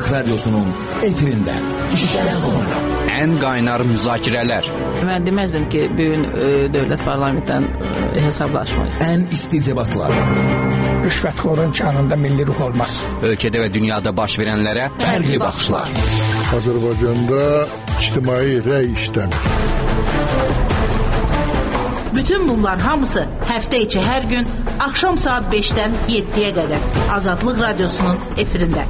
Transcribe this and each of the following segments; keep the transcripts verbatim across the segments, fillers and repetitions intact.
Azadlık Radyosu'nun efirinde. İşten sonra. En kaynar müzakirələr. Mən deməzdim ki, bugün e, dövlət parlamentdən e, hesablaşmayız. En isticebatlar. Rüşvətxorun canında milli ruh olmaz. Ölkədə və dünyada baş verənlərə fərqli baxışlar. Azərbaycanda ictimai rəy işləmir. Bütün bunlar hamısı həftə içi hər gün axşam saat beşdən yeddiyə qədər Azadlıq Radyosu'nun efirində.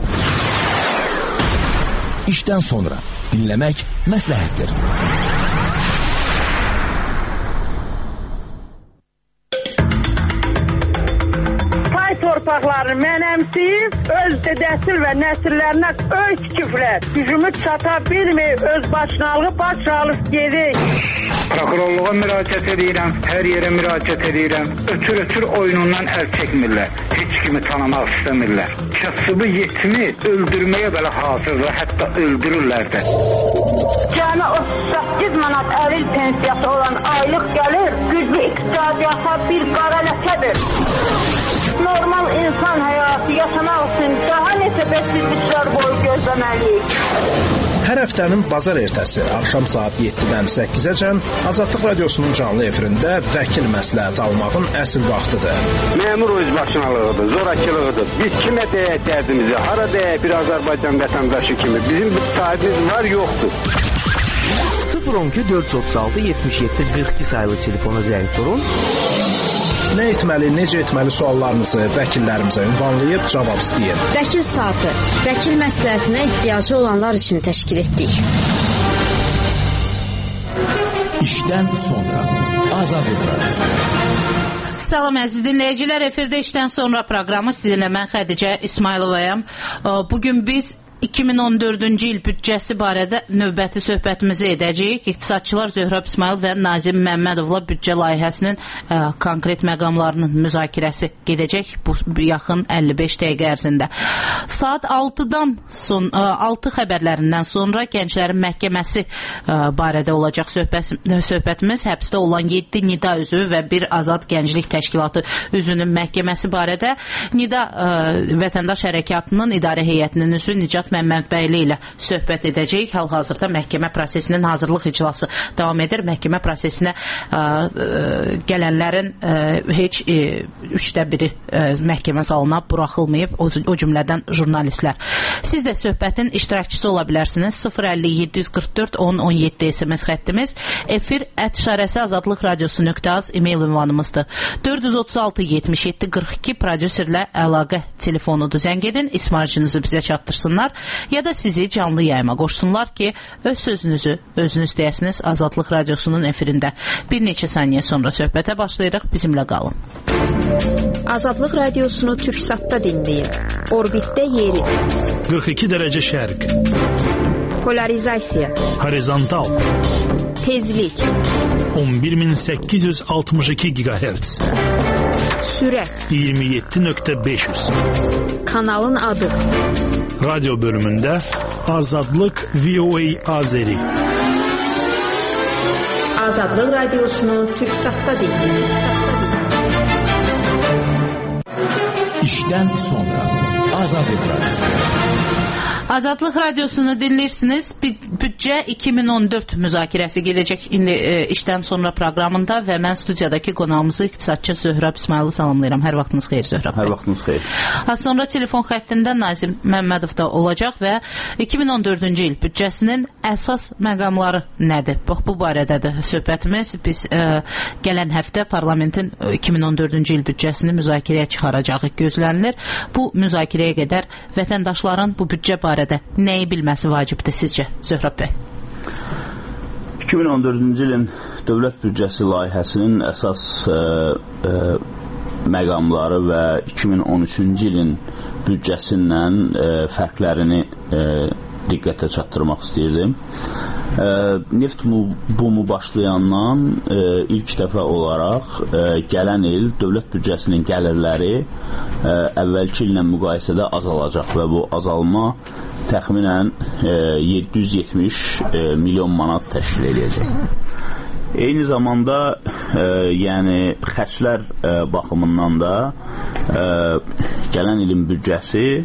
İşten sonra dinlemek məsləhətdir. Torpaqlarını mənəmsiyib, öz dədəsil və nəsillərinə öz küfrət, gücümü çata bilməyib, öz başınalığı başalıb gedik. Prokurorluğa müraciət edirəm, hər yerə müraciət edirəm. Ötür-ötür oyunundan əl çəkmirlər, heç kimi tanımaq istəmirlər. Kasıbı yetimi öldürməyə belə hazırlar, hətta öldürürlər də. Cəmi otuz səkkiz manat əlil pensiyası olan aylıq gəlir, güclü iqtisadiyyata bir qara ləkədir. Normal insan həyatı yaşamaq üçün daha neçə bəsizliklər boyu gözləməliyik. Hər həftənin bazar ertəsi axşam saat yeddidən səkkizəcən Azadlıq Radyosu'nun canlı efirində vəkil məsləhət almağın əsl vaxtıdır. Məmur özbaşınalığıdır, zorakılığıdır. Biz kimə deyək dərdimizi, hara deyək bir Azərbaycan vətəndaşı kimi. Bizim bir sahibimiz var, yoxdur. sıfır on iki dörd yüz otuz altı yetmiş yeddi qırx iki sayılı telefona zəng vurun. Nə etməli, necə etməli suallarınızı vəkillərimizə ünvanlayıb cavab istəyin. Vəkil saatı, vəkil məsləhətinə ehtiyacı olanlar üçün təşkil etdik. İşten sonra Azadlıq Radyosu. Salam əziz dinləyicilər, efirdə işdən sonra proqramı sizinlə mən Xədicə İsmayılovayam. Bugün biz iki min on dördüncü il büdcəsi barədə növbəti söhbətimizi edəcəyik. İqtisadçılar Zöhrəb İsmayıl və Nazim Məmmədovla büdcə layihəsinin ə, konkret məqamlarının müzakirəsi gedəcək bu yaxın əlli beş dəqiqə ərzində. Saat altıdan son ə, altı xəbərlərindən sonra Gənclərin Məhkəməsi ə, barədə olacaq söhbət, söhbətimiz. Həbsdə olan yeddi Nida üzvü və bir Azad Gənclik Təşkilatı üzvünün məhkəməsi barədə Nida ə, Vətəndaş Hərəkatının idarə heyətinin üzvü Nicat Məmmədbəyli ilə söhbət edəcəyik. Hal-hazırda məhkəmə prosesinin hazırlıq iclası davam edir. Məhkəmə prosesinə ə, ə, gələnlərin ə, heç ə, üçdə biri ə, məhkəmə salına buraxılmayıb, o, o cümlədən jurnalistlər. Siz də söhbətin iştirakçısı ola bilərsiniz. sıfır əlli yeddi yüz qırx dörd on on yeddi S M S xəttimiz, efir ət işarəsi azadlıq radiosu nöqtə az e-mail ünvanımızdır. dörd yüz otuz altı yetmiş yeddi qırx iki prodüserlə əlaqə telefonudur. Zəng edin, ismarcınızı bizə çatdırsınlar ya da sizi canlı yayıma qoşsunlar ki, öz sözünüzü özünüz deyəsiniz Azadlıq Radyosu'nun efirində. Bir neçə saniyə sonra söhbətə başlayırıq, bizimlə qalın. Azadlıq Radiosunu Türksatda dinləyin. Orbitdə yeri. qırx iki dərəcə şərq. Polarizasiya. Horizontal. Tezlik. on bir min səkkiz yüz altmış iki gigahertz. Sürət. iyirmi yeddi nöqtə beş yüz. Kanalın adı. Radyo bölümündə Azadlıq V O A Azeri. Azadlıq Radiosunu Türksatda dinləyin. İşten sonra Azadlıq Radyosu. Azadlıq Radiosunu dinləyirsiniz. Büdcə iki min on dörd müzakirəsi gedəcək indi e, işdən sonra proqramında və mən studiyadakı qonağımızı iqtisadçı Zöhrəb İsmayılı salamlayıram. Hər vaxtınız xeyir Zöhrəb. Hər vaxtınız xeyir. Az sonra telefon xəttində Nazim Məmmədov da olacaq və iki min on dördüncü il büdcəsinin əsas məqamları nədir? Bax, bu barədədir söhbətimiz. Biz e, gələn həftə parlamentin iki min on dördüncü il büdcəsini müzakirəyə çıxaracağı gözlənilir. Bu müzakirəyə qədər vətəndaşların bu büdcə barədə nəyi bilməsi vacibdir sizcə Zöhrəb bəy? iki min on dördüncü ilin dövlət büdcəsi layihəsinin əsas ə, ə, məqamları və iki min on üçüncü ilin büdcəsindən ə, fərqlərini ə, diqqətə çatdırmaq istəyirdim. E, neft bumu başlayandan e, ilk dəfə olaraq e, gələn il dövlət büdcəsinin gəlirləri e, əvvəlki illə müqayisədə azalacaq və bu azalma təxminən e, yeddi yüz yetmiş e, milyon manat təşkil edəcək. Eyni zamanda e, yəni xərclər e, baxımından da e, gələn ilin büdcəsi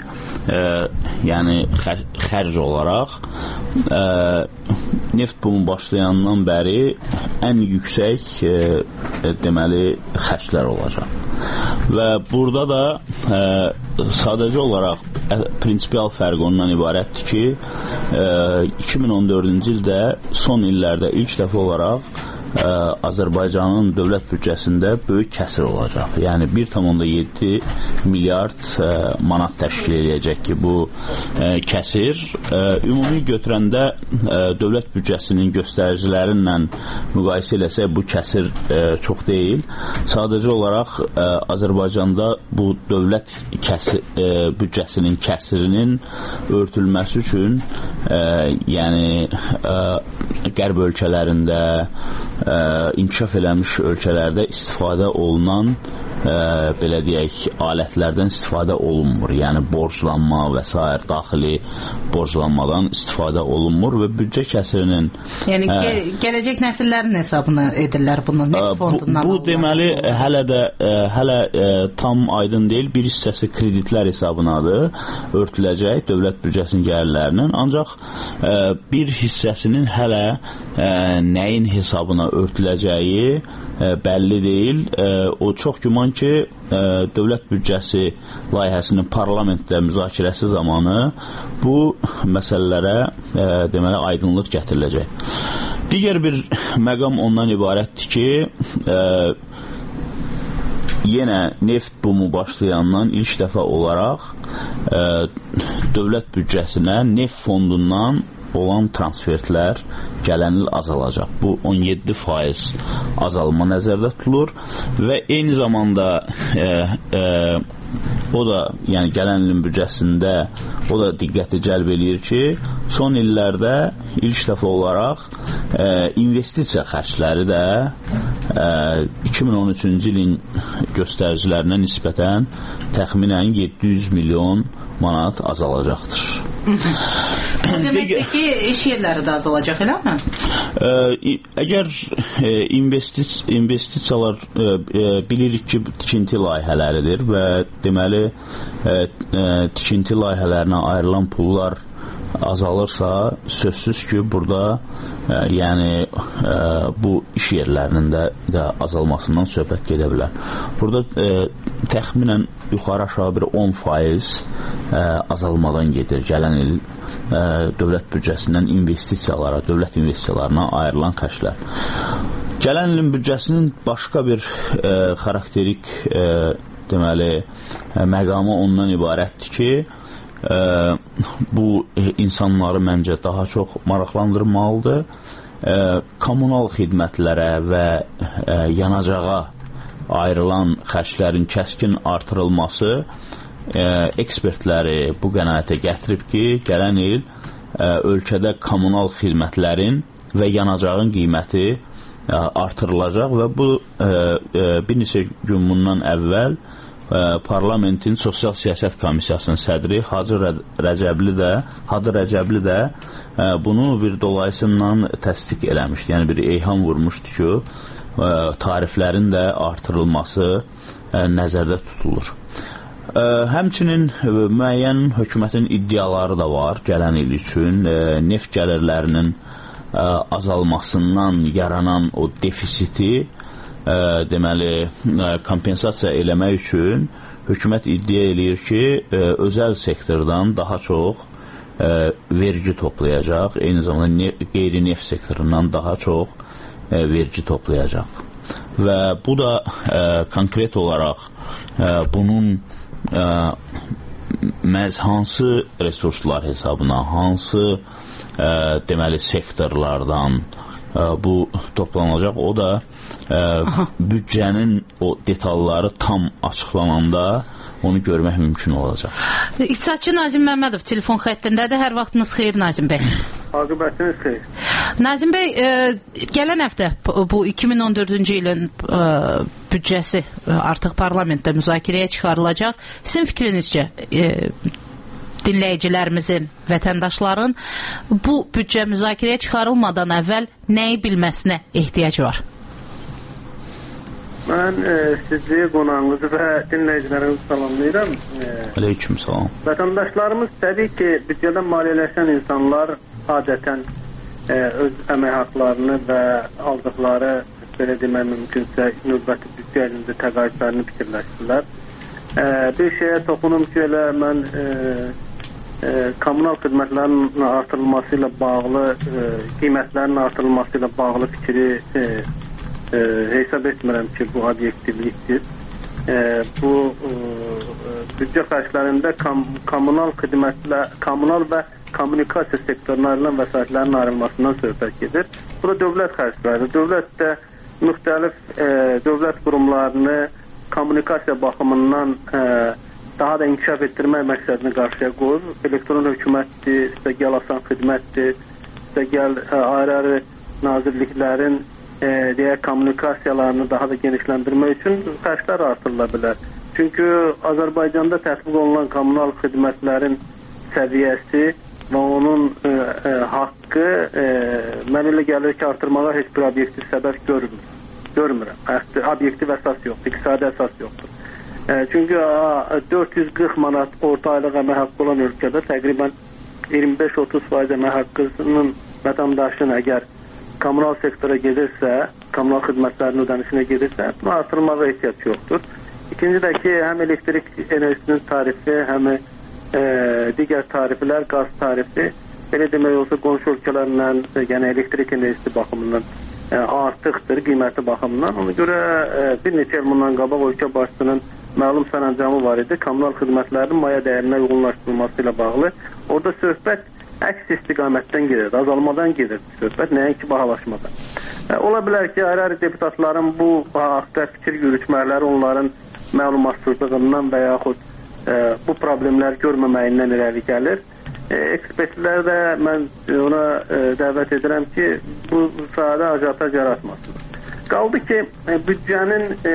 e, yəni xər xərc olaraq e, neft bumu başlayandan bəri ən yüksək e, e, deməli xərclər olacaq. Və burada da e, sadəcə olaraq e, prinsipial fərq ondan ibarətdir ki, e, iki min on dördüncü ildə son illərdə ilk dəfə olaraq Ə, Azərbaycanın dövlət büdcəsində böyük kəsir olacaq. Yəni bir tam yeddi milyard ə, manat təşkil edəcək ki, bu ə, kəsir ə, ümumi götürəndə ə, dövlət büdcəsinin göstəricilərinlə müqayisə eləsək bu kəsir ə, çox deyil. Sadəcə olaraq ə, Azərbaycanda bu dövlət kəsi, ə, büdcəsinin kəsirinin örtülməsi üçün ə, yəni ə, qərb ölkələrində Ə, inkişaf eləmiş ölkələrdə istifadə olunan ə, belə deyək, alətlərdən istifadə olunmur. Yəni borclanma və s. daxili borclanmadan istifadə olunmur və büdcə kəsirinin yəni ə, ge gələcək nəsillərin hesabına edirlər bunu neft fondundan. Bu, bu deməli hələ də ə, hələ ə, tam aydın deyil. Bir hissəsi kreditlər hesabınadır örtüləcək dövlət büdcəsinin gəlirlərinin. Ancaq ə, bir hissəsinin hələ ə, nəyin hesabına örtüləcəyi ə, bəlli deyil. Ə, o çox güman ki, ə, dövlət büdcəsi layihəsinin parlamentdə müzakirəsi zamanı bu məsələlərə ə, deməli aydınlıq gətiriləcək. Digər bir məqam ondan ibarətdir ki, ə, yenə neft bumu başlayandan ilk dəfə olaraq ə, dövlət büdcəsinə neft fondundan olan transfertlər gələn il azalacaq. Bu on yeddi faiz azalma nəzərdə tutulur və eyni zamanda e, e, o da, yəni gələn ilin büdcəsində o da diqqəti cəlb eləyir ki, son illərdə ilk dəfə olaraq e, investisiya xərcləri də e, iki min on üçüncü ilin göstəricilərinə nisbətən təxminən yeddi yüz milyon manat azalacaqdır. Bu deməkdir ki, iş yerləri də azalacaq, eləmi? Ə, əgər ə, investis, investisiyalar ə, ə, bilirik ki, tikinti layihələridir və deməli ə, ə, tikinti layihələrinə ayrılan pullar azalırsa, sözsüz ki, burada ə, yəni ə, bu iş yerlərinin də, də azalmasından söhbət gedə bilər. Burada ə, təxminən yuxarı aşağı bir on faiz ə, azalmadan gedir gələn il ə, dövlət büdcəsindən investisiyalara, dövlət investisiyalarına ayrılan xərclər. Gələn ilin büdcəsinin başqa bir ə, xarakterik ə, deməli ə, məqamı ondan ibarətdir ki, ə, bu insanları məncə daha çox maraqlandırmalıdır. Ə, kommunal xidmətlərə və ə, yanacağa ayrılan xərclərin kəskin artırılması ə, ekspertləri bu qənaətə gətirib ki, gələn il ə, ölkədə kommunal xidmətlərin və yanacağın qiyməti ə, artırılacaq və bu ə, ə, bir neçə gün bundan əvvəl ə, parlamentin Sosial Siyasət Komissiyasının sədri Hacı Rəcəbli də, Hacı Rəcəbli də ə, bunu bir dolayısıyla təsdiq eləmişdi. Yəni bir eyham vurmuşdu ki, ə, tariflərin də artırılması ə, nəzərdə tutulur. Ə, həmçinin ə, müəyyən hökumətin iddiaları da var gələn il üçün. Ə, neft gəlirlərinin ə, azalmasından yaranan o defisiti ə, deməli ə, kompensasiya eləmək üçün hökumət iddia eləyir ki, ə, özəl sektordan daha çox ə, vergi toplayacaq, eyni zamanda qeyri-neft sektorundan daha çox ə, vergi toplayacaq. Və bu da ə, konkret olaraq ə, bunun Ə, məhz hansı resurslar hesabına, hansı ə, deməli sektorlardan ə, bu toplanacaq, o da ə, büdcənin o detalları tam açıqlananda onu görmək mümkün olacaq. İqtisadçı Nazim Məmmədov telefon xəttindədir. Hər vaxtınız xeyir Nazim bəy. Aqibətiniz xeyir. Nazim bəy, e, gələn həftə bu iki min on dördüncü ilin e, büdcəsi artıq parlamentdə müzakirəyə çıxarılacaq. Sizin fikrinizcə e, dinləyicilərimizin, vətəndaşların bu büdcə müzakirəyə çıxarılmadan əvvəl nəyi bilməsinə ehtiyac var? Mən e, sizi, qonağınızı və dinləyicilərinizi salamlayıram. E, Aleyküm salam. Vətəndaşlarımız təbii ki, büdcədən maliyyələşən insanlar adətən e, öz əmək haqlarını və aldıqları, belə demək mümkünsə, növbəti büdcə elində təqaüdlərini fikirləşdilər. E, bir şeyə toxunum ki, elə mən e, e, kommunal xidmətlərin artırılması ilə bağlı, e, qiymətlərin artırılması ilə bağlı fikri e, E, hesab etmirəm ki, bu obyektivlikdir. E, bu e, büdcə xərclərində kom kommunal xidmətlər, kommunal və kommunikasiya sektorlarından vəsaitlərin ayrılmasından söhbət gedir. Bu da dövlət xərcləri. Dövlət də müxtəlif e, dövlət qurumlarını kommunikasiya baxımından e, daha da inkişaf etdirmək məqsədini qarşıya qoyur. Elektron hökumətdir, istə gəl asan xidmətdir, istə gəl e, ayrı-ayrı nazirliklərin E, deyək, kommunikasiyalarını daha da genişləndirmək üçün xərclər artırıla bilər. Çünki Azərbaycanda tətbiq olunan kommunal xidmətlərin səviyyəsi və onun e, e, haqqı e, mən elə gəlir ki, artırmağa heç bir obyektiv səbəb görmür. görmürəm. Obyektiv əsas yoxdur, iqtisadi əsas yoxdur. E, çünki a, dörd yüz qırx manat orta aylıq əmək haqqı olan ölkədə təqribən iyirmi beş otuz faiz əmək haqqının vətəndaşın əgər kommunal sektora gedirsə, kommunal xidmətlərinin ödənişinə gedirsə, bunu artırmağa ehtiyac yoxdur. İkinci də ki, həm elektrik enerjisinin tarifi, həm e, digər tariflər, qaz tarifi, belə demək olsa qonşu ölkələrlə, yəni elektrik enerjisi baxımından e, artıqdır, qiyməti baxımından. Ona görə e, bir neçə il bundan qabaq ölkə başçısının məlum sərəncamı var idi, kommunal xidmətlərin maya dəyərinə uyğunlaşdırılması ilə bağlı. Orada söhbət əks istiqamətdən gedir, azalmadan gedir söhbət, nəinki bahalaşmadan. E, ola bilər ki, ayrı-ayrı deputatların bu haqda fikir yürütmələri onların məlumatsızlığından və yaxud e, bu problemlər görməməyindən irəli gəlir. E, ekspertlər də mən ona e, dəvət edirəm ki, bu sahədə ajataj yaratmasın. Qaldı ki, e, büdcənin e,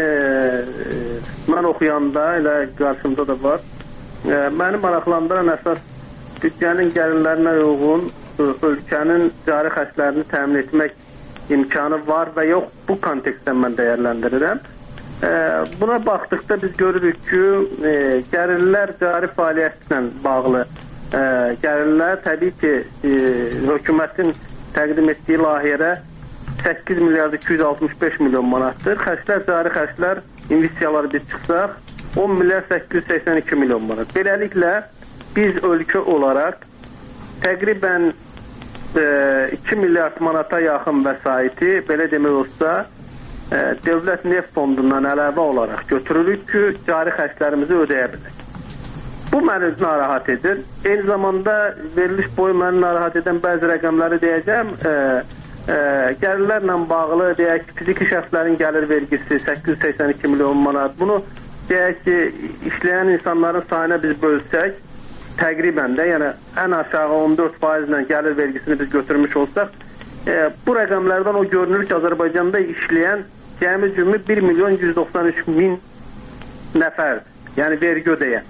e, mən oxuyanda, elə qarşımda da var, e, məni maraqlandıran əsas büdcənin gəlirlərinə uyğun ölkənin cari xərclərini təmin etmək imkanı var və yox, bu kontekstdən mən dəyərləndirirəm. E, buna baxdıqda biz görürük ki, e, gəlirlər cari fəaliyyətlə bağlı e, gəlirlər təbii ki, e, hökumətin təqdim etdiyi layihəyə səkkiz milyard iki yüz altmış beş milyon manatdır. Xərclər, cari xərclər, investisiyaları biz çıxsaq on milyard səkkiz yüz səksən iki milyon manat. Beləliklə, biz ölkə olaraq təqribən e, iki milyard manata yaxın vəsaiti, belə demək olsa, e, dövlət neft fondundan əlavə olaraq götürürük ki, cari xərclərimizi ödəyə bilək. Bu məni narahat edir. Eyni zamanda veriliş boyu məni narahat edən bəzi rəqəmləri deyəcəm. E, e, gəlirlərlə bağlı, deyək, fiziki şəxslərin gəlir vergisi səkkiz yüz səksən iki milyon manat. Bunu deyək ki, işləyən insanların sayına biz bölsək, təqribən də, yəni ən aşağı on dörd faizlə gəlir vergisini biz götürmüş olsaq, e, bu rəqəmlərdən o görünür ki, Azərbaycanda işləyən cəmi cümü bir milyon yüz doxsan üç min nəfərdir, yəni vergi ödəyən.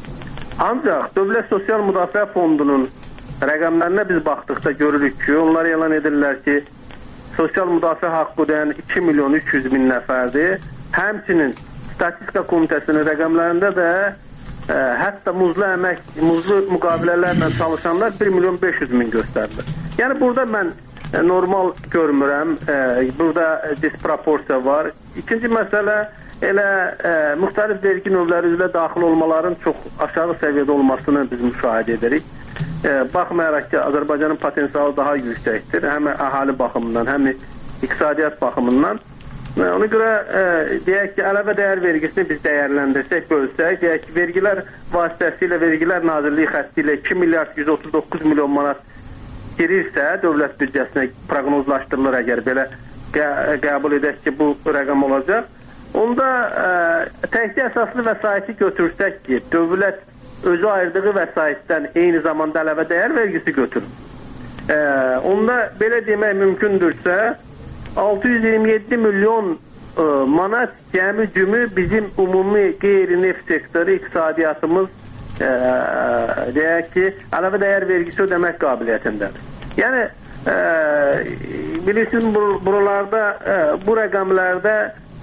Ancaq Dövlət Sosial Müdafiə Fondunun rəqəmlərinə biz baxdıqda görürük ki, onlar elan edirlər ki, sosial müdafiə haqqı ödəyən iki milyon üç yüz min nəfərdir. Həmçinin Statistika Komitəsinin rəqəmlərində də Ə, hətta muzlu əmək, muzlu müqavilələrlə çalışanlar bir milyon beş yüz min göstərilir. Yəni burada mən ə, normal görmürəm, ə, burada disproporsiya var. İkinci məsələ elə ə, müxtəlif vergi növləri üzrə daxil olmaların çox aşağı səviyyədə olmasını biz müşahidə edirik. Ə, baxmayaraq ki, Azərbaycanın potensialı daha yüksəkdir, həm əhali baxımından, həm iqtisadiyyat baxımından. Ona görə e, deyək ki, əlavə dəyər vergisini biz dəyərləndirsək, bölsək, deyək ki, vergilər vasitəsilə, Vergilər Nazirliyi xətti ilə iki milyard yüz otuz doqquz milyon manat girirsə, dövlət büdcəsinə proqnozlaşdırılır, əgər belə qə qəbul edək ki, bu rəqəm olacaq. Onda e, təhsil əsaslı vəsaiti götürsək ki, dövlət özü ayırdığı vəsaitdən eyni zamanda əlavə dəyər vergisi götürür. E, onda belə demək mümkündürsə, altı yüz iyirmi yeddi milyon e, manat cəmi cümü bizim ümumi qeyri-neft sektoru iqtisadiyyatımız e, deyək ki, əlavə dəyər vergisi ödəmək qabiliyyətindədir. Yəni, e, bilirsiniz, buralarda, e, bu rəqəmlərdə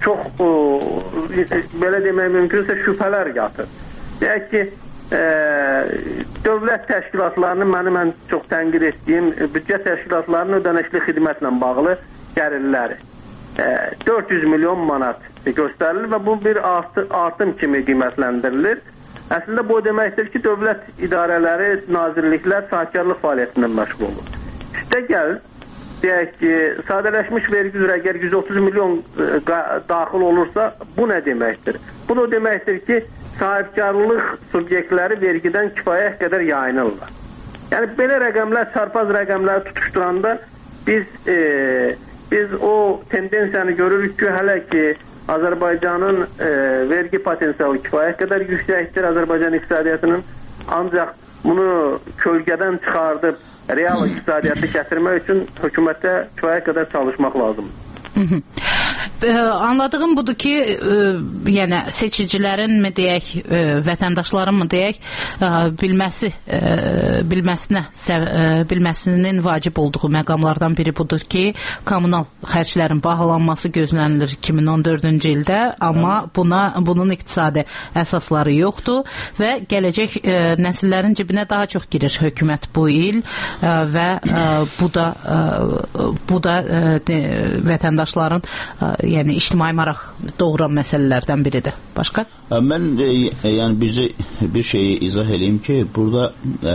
çox o, belə demək mümkünsə şübhələr yatır. Deyək ki, e, dövlət təşkilatlarının mənim mən çox tənqid etdiyim büdcə təşkilatlarının ödənişli xidmətlə bağlı gəlirləri e, dörd yüz milyon manat göstərilir və bu bir artı, artım kimi qiymətləndirilir. Əslində bu deməkdir ki, dövlət idarələri, nazirliklər sahibkarlıq fəaliyyətindən məşğul olur. İşte gəl, deyək ki, sadələşmiş vergi üzrə əgər yüz otuz milyon e, daxil olursa, bu nə deməkdir? Bu da deməkdir ki, sahibkarlıq subyektləri vergidən kifayət qədər yayınırlar. Yəni, belə rəqəmlər, çarpaz rəqəmləri tutuşturanda biz, e, biz o tendensiyanı görürük ki, hələ ki, Azərbaycanın e, vergi potensialı kifayət qədər yüksəkdir Azərbaycan iqtisadiyyatının, ancaq bunu kölgədən çıxardıb real iqtisadiyyatı gətirmək üçün hökumətə kifayət qədər çalışmaq lazımdır. Anladığım budur ki, e, yəni seçicilərin mi deyək, e, vətəndaşların mı deyək, e, bilməsi, e, bilməsinə, səv, e, bilməsinin vacib olduğu məqamlardan biri budur ki, kommunal xərclərin bahalanması gözlənilir iki min on dördüncü ildə, amma buna bunun iqtisadi əsasları yoxdur və gələcək e, nəsillərin cibinə daha çox girir hökumət bu il e, və e, bu da e, bu da e, de, vətəndaşların e, yəni ictimai maraq doğuran məsələlərdən biridir. Başqa? Mən e, yəni bircə bir şeyi izah edeyim ki, burada e,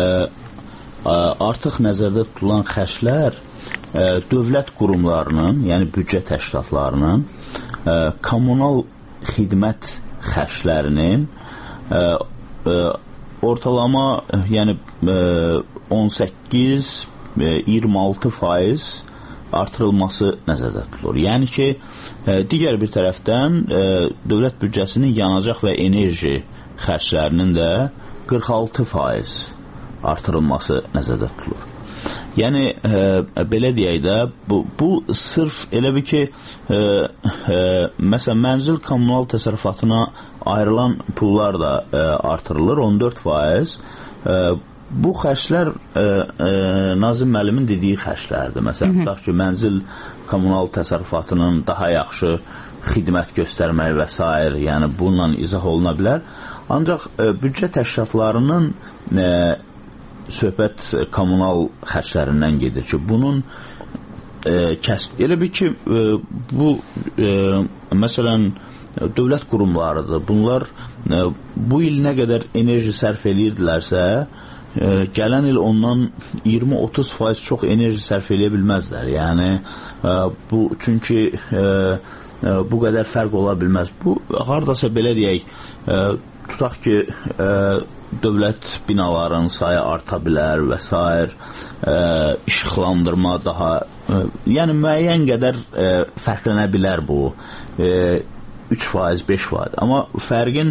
artıq nəzərdə tutulan xərclər e, dövlət qurumlarının, yəni büdcə təşkilatlarının e, kommunal xidmət xərclərinin e, e, ortalama yəni e, on səkkiz iyirmi altı faiz artırılması nəzərdə tutulur. Yəni ki, e, digər bir tərəfdən e, dövlət büdcəsinin yanacaq və enerji xərclərinin də qırx altı faiz artırılması nəzərdə tutulur. Yəni, e, belə deyək də, bu, bu sırf elə bir ki, e, e, məsələn, mənzil kommunal təsərrüfatına ayrılan pullar da e, artırılır, on dörd faiz. E, Bu xərclər e, e, Nazim müəllimin dediyi xərclərdir. Məsələn, tutaq ki, mənzil kommunal təsərrüfatının daha yaxşı xidmət göstərmək və s. yəni bununla izah oluna bilər. Ancaq e, büdcə təşkilatlarının e, söhbət kommunal xərclərindən gedir ki, bunun e, kəs, elə bir ki, e, bu e, məsələn, dövlət qurumlarıdır. Bunlar e, bu il nə qədər enerji sərf edirdilərsə, E, gələn il ondan iyirmi otuz faiz çox enerji sərf edə bilməzlər. Yəni, e, bu, çünki e, e, bu qədər fərq ola bilməz. Bu, haradasa belə deyək, e, tutaq ki, e, dövlət binaların sayı arta bilər və s. E, işıqlandırma daha, e, yəni müəyyən qədər e, fərqlənə bilər bu. E, üç faiz, beş faiz. Amma fərqin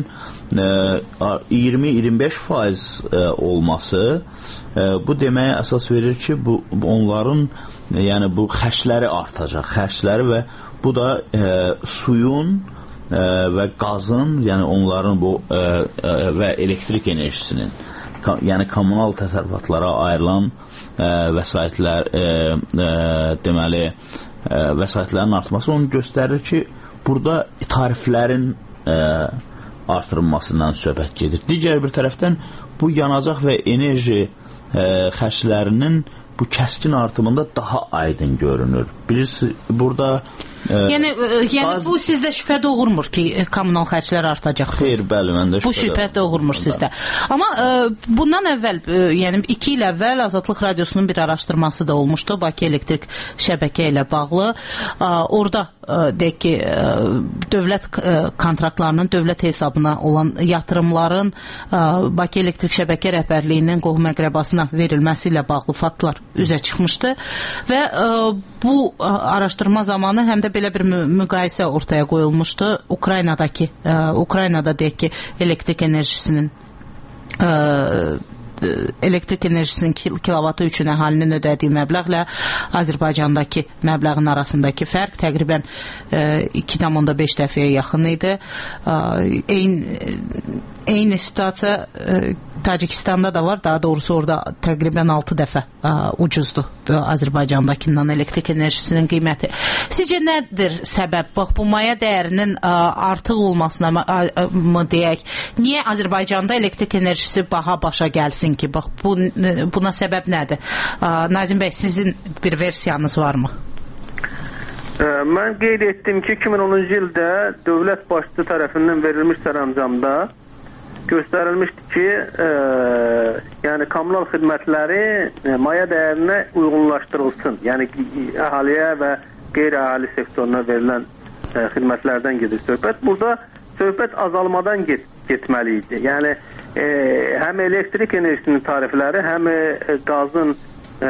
iyirmi iyirmi beş faiz olması bu deməyə əsas verir ki, bu onların yəni bu xərcləri artacaq, xərcləri və bu da e, suyun e, və qazın, yəni onların bu e, e, və elektrik enerjisinin, ka, yəni kommunal təsərrüfatlara ayrılan e, vəsaitlər e, e, deməli e, vəsaitlərin artması onu göstərir ki, burada tariflərin e, artırılmasından söhbət gedir. Digər bir tərəfdən bu yanacaq və enerji e, xərclərinin bu kəskin artımında daha aydın görünür. Bilirsiniz, burada e, yəni, e, yəni az... bu sizdə şübhə doğurmur ki, kommunal xərclər artacaq. Xeyr, bəli, məndə şübhə. Bu şübhə doğurmur sizdə. Amma e, bundan əvvəl, e, yəni iki il əvvəl Azadlıq Radiosunun bir araşdırması da olmuşdu Bakı Elektrik şəbəkə ilə bağlı. E, orada e, deyək ki, e, dövlət e, kontraktlarının dövlət hesabına olan yatırımların e, Bakı Elektrik şəbəkə rəhbərliyinin qohum-əqrəbasına verilməsi ilə bağlı faktlar üzə çıxmışdı və e, bu e, araşdırma zamanı həm də belə bir müqayisə ortaya qoyulmuşdu. Ukraynadakı, e, Ukraynada deyək ki, elektrik enerjisinin e, elektrik enerjisinin kilovatı üçün əhalinin ödədiyi məbləğlə Azərbaycandakı məbləğin arasındakı fərq təqribən iki tam beş dəfəyə yaxın idi. Eyni, eyni situasiya Tacikistanda da var. Daha doğrusu orada təqribən altı dəfə ucuzdur Azərbaycandakindən elektrik enerjisinin qiyməti. Sizcə nədir səbəb? Bax, bu maya dəyərinin artıq olmasına mı deyək? Niyə Azərbaycanda elektrik enerjisi baha başa gəlsin ki? Bax, bu, buna səbəb nədir? Nazim bəy, sizin bir versiyanız varmı? Mən qeyd etdim ki, iki min onuncu ildə dövlət başçısı tərəfindən verilmiş sərəncamda göstərilmişdi ki, e, yəni kommunal xidmətləri e, maya dəyərinə uyğunlaşdırılsın. Yəni əhaliyə və qeyri-əhali sektoruna verilən e, xidmətlərdən gedir söhbət. Burada söhbət azalmadan get getməli idi. Yəni e, həm elektrik enerjisinin tarifləri, həm e, qazın e,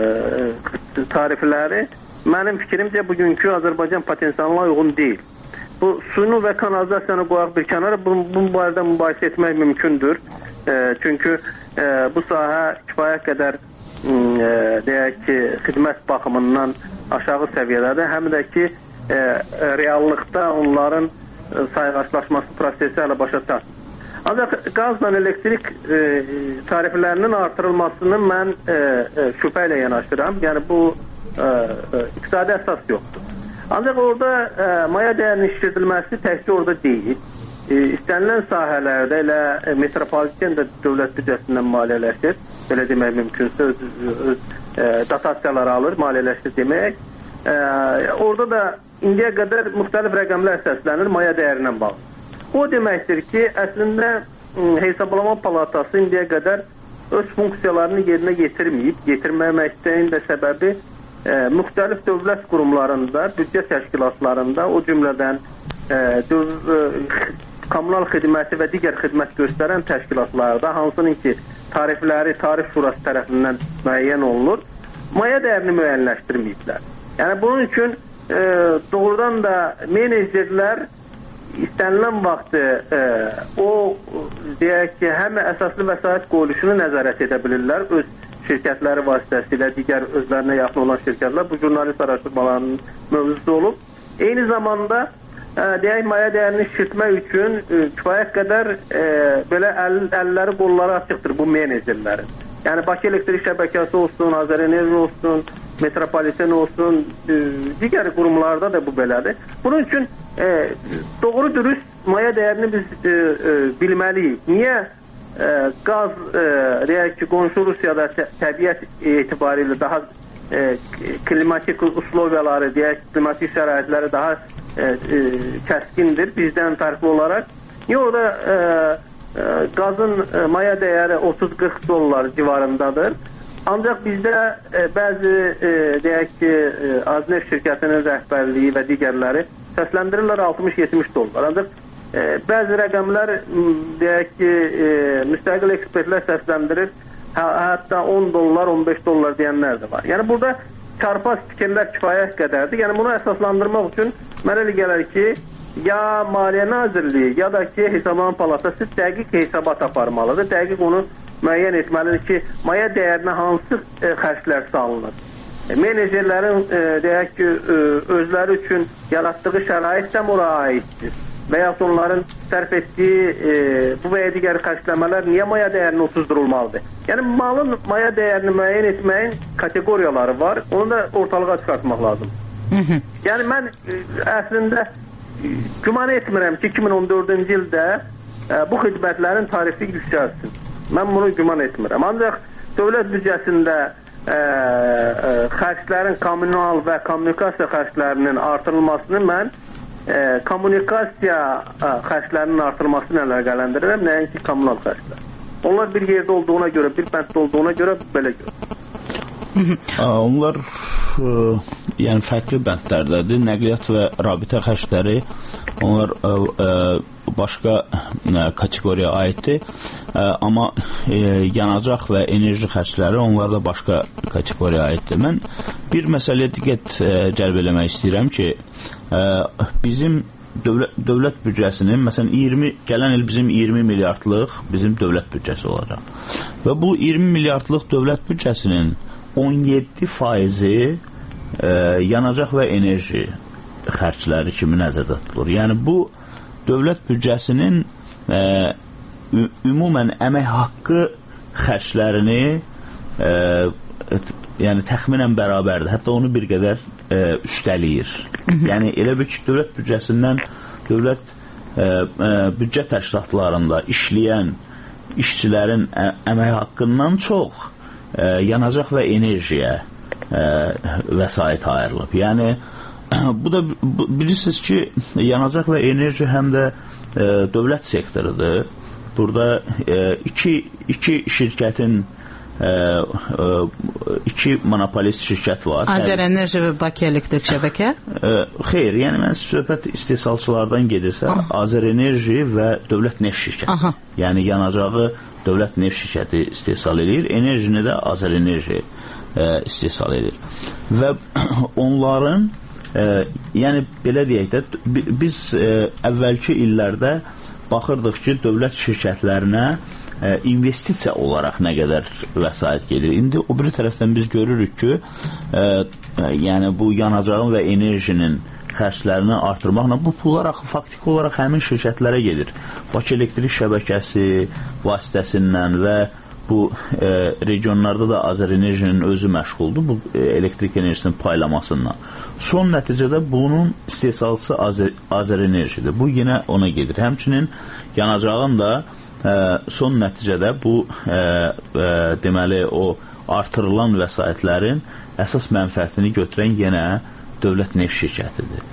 tarifləri mənim fikrimcə bugünkü Azərbaycan potensialına uyğun deyil. Bu suyunu və kanalizasiyanı qoyaq bir kənara, bu, bu barədə mübahisə etmək mümkündür. E, çünki e, bu sahə kifayət qədər e, deyək ki, xidmət baxımından aşağı səviyyədədir. Həm də ki, e, reallıqda onların e, sayğaçlaşması prosesi hələ başa çatmır. Ancaq qazla elektrik e, tariflərinin artırılmasını mən e, e, şübhə ilə yanaşıram. Yəni bu e, e, iqtisadi əsas yoxdur. Ancaq orada e, maya dəyərinin işledilməsi təkcə orada deyil. E, istənilən sahələrdə elə e, metropoliten də dövlət büdcəsindən maliyyələşir. Belə demək mümkünsə öz, öz e, dotasiyalar alır, maliyyələşir demək. E, orada da indiyə qədər müxtəlif rəqəmlər səslənir maya dəyərindən bağlı. O deməkdir ki, əslində Hesablama Palatası indiyə qədər öz funksiyalarını yerinə yetirməyib. Yetirməməkdən də səbəbi E, müxtəlif dövlət qurumlarında, büdcə təşkilatlarında, o cümlədən e, döv, e, kommunal xidməti və digər xidmət göstərən təşkilatlarda, hansının ki, tarifləri Tarif Şurası tərəfindən müəyyən olunur, maya dəyərini müəyyənləşdirməyiblər. Yəni, bunun üçün e, doğrudan da menecerlər istənilən vaxtı e, o, deyək ki, həm əsaslı vəsait qoyuluşunu nəzarət edə bilirlər, öz şirkətləri vasitəsilə, digər özlərinə yaxın olan şirkətlər bu jurnalist araşdırmalarının mövzusu olub. Eyni zamanda e, deyək, maya dəyərini şirtmək üçün e, kifayət qədər e, belə əl, əlləri, qolları açıqdır bu menecerlərin. Yəni Bakı Elektrik Şəbəkəsi olsun, Azərenerji olsun, Metropoliten olsun, e, digər qurumlarda da bu belədir. Bunun üçün e, doğru dürüst maya dəyərini biz e, e, bilməliyik. Niyə? E, qaz, e, deyək ki, qonşu Rusiyada təbiət etibarilə daha e, klimatik uslovyaları, deyək, klimatik şəraitləri daha e, e, kəskindir bizdən fərqli olaraq. Niyə orada e, e, qazın e, maya dəyəri otuz qırx dollar civarındadır. Ancaq bizdə e, bəzi e, deyək ki, e, Azneft şirkətinin rəhbərliyi və digərləri səsləndirirlər altmış yetmiş dollar. Ancaq E, bəzi rəqəmlər deyək ki, e, müstəqil ekspertlər səsləndirir, hə, hətta on dollar, on beş dollar deyənlər də var. Yəni burada çarpaz fikirlər kifayət qədərdir. Yəni bunu əsaslandırmaq üçün mənə elə gəlir ki, ya Maliyyə Nazirliyi, ya da ki, Hesablama Palatası dəqiq hesabat aparmalıdır. Dəqiq onu müəyyən etməlidir ki, maya dəyərinə hansı e, xərclər salınır. E, menecerlərin e, deyək ki, e, özləri üçün yaratdığı şərait də ora aiddir. Və ya onların sərf etdiyi e, bu və ya digər xərcləmələr niyə maya dəyərini uçuzdurulmalıdır? Yəni malın maya dəyərini müəyyən etməyin kateqoriyaları var, onu da ortalığa çıxartmaq lazım. Hı -hı. Yəni mən e, əslində e, güman etmirəm ki, iki min on dördüncü ildə e, bu xidmətlərin tarifi yüksəlsin. Mən bunu güman etmirəm. Ancaq dövlət büdcəsində e, e, xərclərin kommunal və kommunikasiya xərclərinin artırılmasını mən E, kommunikasiya e, xərclərinin artırılması ilə əlaqələndirirəm, nəinki kommunal xərclər. Onlar bir yerdə olduğuna görə, bir bənddə olduğuna görə belə görə. Onlar e, yəni fərqli bəndlərdədir. Nəqliyyat və rabitə xərcləri onlar e, e, başqa e, kateqoriyaya aiddir. E, amma e, yanacaq və enerji xərcləri onlar da başqa kateqoriyaya aiddir. Mən bir məsələyə diqqət e, cəlb eləmək istəyirəm ki, bizim dövlət, dövlət büdcəsinin, məsələn, iyirmi, gələn il bizim iyirmi milyardlıq bizim dövlət büdcəsi olacaq. Və bu iyirmi milyardlıq dövlət büdcəsinin on yeddi faizi e, yanacaq və enerji xərcləri kimi nəzərdə tutulur. Yəni, bu dövlət büdcəsinin e, ümumən əmək haqqı xərclərini e, yəni təxminən bərabərdir. Hətta onu bir qədər e, üstəliyir. Yəni elə bir ki, dövlət büdcəsindən dövlət e, e, büdcə təşkilatlarında işləyən işçilərin ə, əmək haqqından çox e, yanacaq və enerjiyə e, vəsait ayrılıb. Yəni bu da bu, bilirsiniz ki, yanacaq və enerji həm də e, dövlət sektorudur. Burada e, iki, iki şirkətin E, e, iki monopolist şirkət var. Azərenerji və Bakı Elektrik Şəbəkə? E, xeyr, yəni mən söhbət istehsalçılardan gedirsə, Azərenerji və Dövlət Neft şirkəti. Aha. Yəni yanacağı Dövlət Neft şirkəti istehsal edir, enerjini də Azərenerji e, istehsal edir. Və onların e, yəni belə deyək də, biz e, əvvəlki illərdə baxırdıq ki, dövlət şirkətlərinə investisiya olaraq nə qədər vəsait gedir. İndi o biri tərəfdən biz görürük ki, e, yəni bu yanacağın və enerjinin xərclərini artırmaqla bu pullar axı faktiki olaraq həmin şirkətlərə gedir. Bakı Elektrik Şəbəkəsi vasitəsindən və bu e, regionlarda da Azərenerjinin özü məşğuldur bu e, elektrik enerjisinin paylamasından. Son nəticədə bunun istehsalçısı Azər Azərenerjidir. Bu yenə ona gedir. Həmçinin yanacağın da Ə, son nəticədə bu ə, ə, deməli o artırılan vəsaitlərin əsas mənfəətini götürən yenə Dövlət Neft şirkətidir.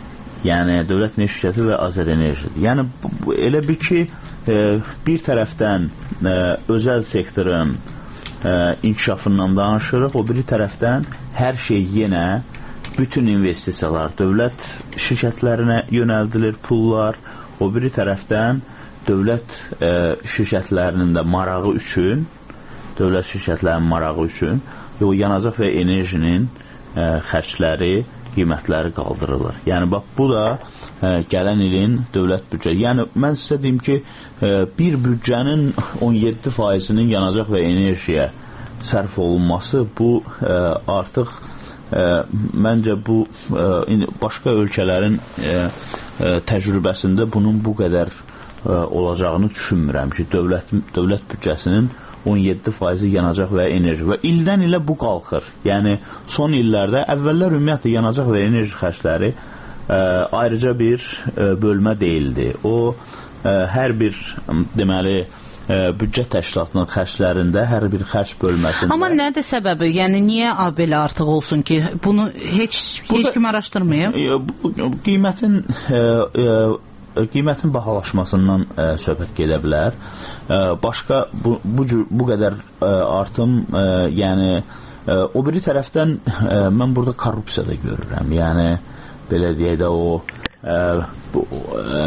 Yəni Dövlət Neft şirkəti və Azərenerjidir. Yəni bu, bu, elə bir ki ə, bir tərəfdən ə, özəl sektorun ə, inkişafından danışırıq, o biri tərəfdən hər şey yenə bütün investisiyalar dövlət şirkətlərinə yönəldilir pullar, o biri tərəfdən dövlət e, şirkətlərinin də marağı üçün, dövlət şirkətlərinin marağı üçün o yanacaq və enerjinin e, xərcləri, qiymətləri qaldırılır. Yəni, bax, bu da e, gələn ilin dövlət büdcə. Yəni, mən sizə deyim ki, e, bir büdcənin on yeddi faizinin yanacaq və enerjiyə sərf olunması, bu e, artıq e, məncə bu e, başqa ölkələrin e, e, təcrübəsində bunun bu qədər olacağını düşünmürəm ki, dövlət, dövlət büdcəsinin on yeddi faizi yanacaq və enerji və ildən ilə bu qalxır. Yəni, son illərdə əvvəllər ümumiyyətlə yanacaq və enerji xərcləri ə, ayrıca bir ə, bölmə deyildi. O, ə, hər bir deməli, ə, büdcə təşkilatının xərclərində hər bir xərc bölməsində. Amma nədir səbəbi? Yəni, niyə belə artıq olsun ki, bunu heç, Burada, heç kim araşdırmayıb? Bu, qiymətin ə, ə, qiymətin bahalaşmasından ə, söhbət gedə bilər. Ə, başqa bu, bu, bu qədər ə, artım, ə, yəni ə, o biri tərəfdən ə, mən burada korrupsiya da görürəm. Yəni, belə deyək də o ə, bu, ə,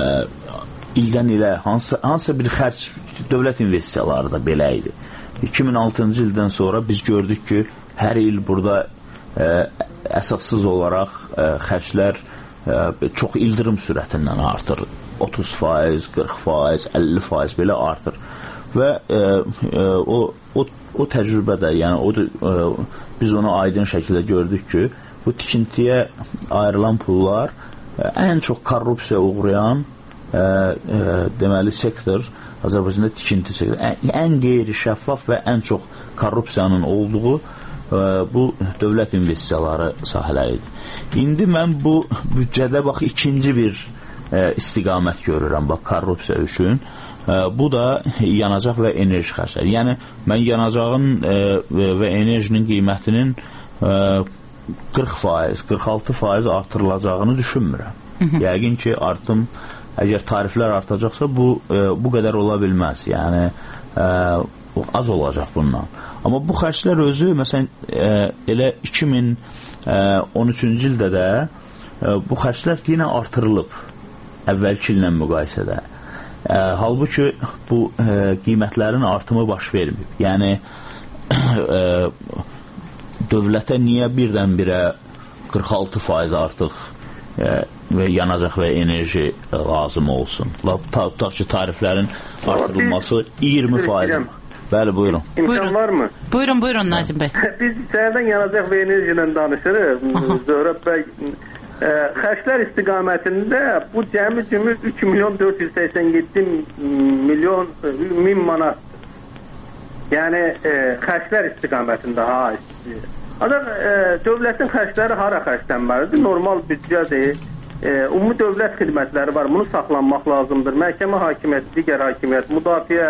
ildən ilə hansı, hansı bir xərc dövlət investisiyaları da belə idi. iki min altıncı ildən sonra biz gördük ki, hər il burada ə, əsassız olaraq ə, xərclər çox ildırım sürətindən artır. otuz faiz, qırx faiz, əlli faiz belə artır. Və e, e, o, o, o təcrübədə, yəni o, e, biz onu aydın şəkildə gördük ki, bu tikintiyə ayrılan pullar e, ən çox korrupsiya uğrayan e, e, deməli sektor, Azərbaycanda tikinti sektor, ən, ən qeyri-şəffaf və ən çox korrupsiyanın olduğu bu dövlət investisiyaları sahələridir. İndi mən bu büdcədə bax ikinci bir e, istiqamət görürəm bax korrupsiya üçün. E, bu da yanacaq və enerji xərcləri. Yəni mən yanacağın e, və enerjinin qiymətinin e, qırx faiz, qırx altı faiz artırılacağını düşünmürəm. Hı -hı. Yəqin ki, artım əgər tariflər artacaqsa bu e, bu qədər ola bilməz. Yəni e, az olacaq bundan. Amma bu xərclər özü, məsələn, e, elə iki min on üçüncü ildə də e, bu xərclər yenə artırılıb əvvəlki illə müqayisədə. E, halbuki bu e, qiymətlərin artımı baş verməyib. Yəni e, dövlətə niyə birdən-birə qırx altı faiz artıq e, və yanacaq və enerji lazım olsun. Tutaq ki, tariflərin artırılması iyirmi faiz. Bəli, buyurun. İmkan var mı? Buyurun, buyurun Nazim bəy. Biz səhərdən yanacaq və enerji ilə danışırıq. Zöhrət bəy, xərclər istiqamətində bu cəmi cümü üç milyon dörd yüz səksən yeddi milyon min manat. Yəni xərclər istiqamətində ha istəyir. Ancaq dövlətin xərcləri hara xərclənməlidir? Normal büdcədir. Ümumi dövlət xidmətləri var. Bunu saxlanmaq lazımdır. Məhkəmə hakimiyyəti, digər hakimiyyət, müdafiə,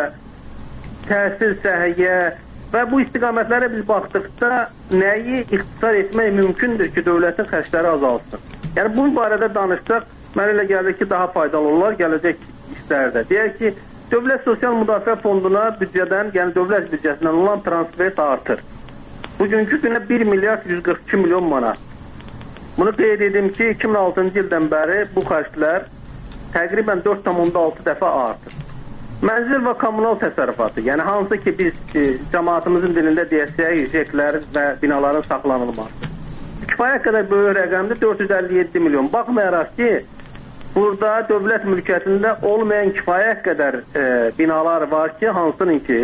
təhsil, səhiyyə və bu istiqamətlərə biz baxdıqda nəyi ixtisar etmək mümkündür ki, dövlətin xərcləri azalsın? Yəni, bu barədə danışsaq, mənə elə gəlir ki, daha faydalı olar gələcək işlərdə. Deyək ki, Dövlət Sosial Müdafiə Fonduna büdcədən, yəni dövlət büdcəsindən olan transfert artır. Bugünkü günə bir milyard yüz qırx iki milyon manat. Bunu qeyd edim ki, iki min altıncı ildən bəri bu xərclər təqribən dörd tam altı dəfə artır. Mənzil və kommunal təsərrüfatı, yəni hansı ki biz e, cəmaatımızın dilində deyəcək, jeklərin və binaların saxlanılması. Kifayət qədər böyük rəqəmdir, dörd yüz əlli yeddi milyon. Baxmayaraq ki, burada dövlət mülkiyyətində olmayan kifayət qədər e, binalar var ki, hansının ki,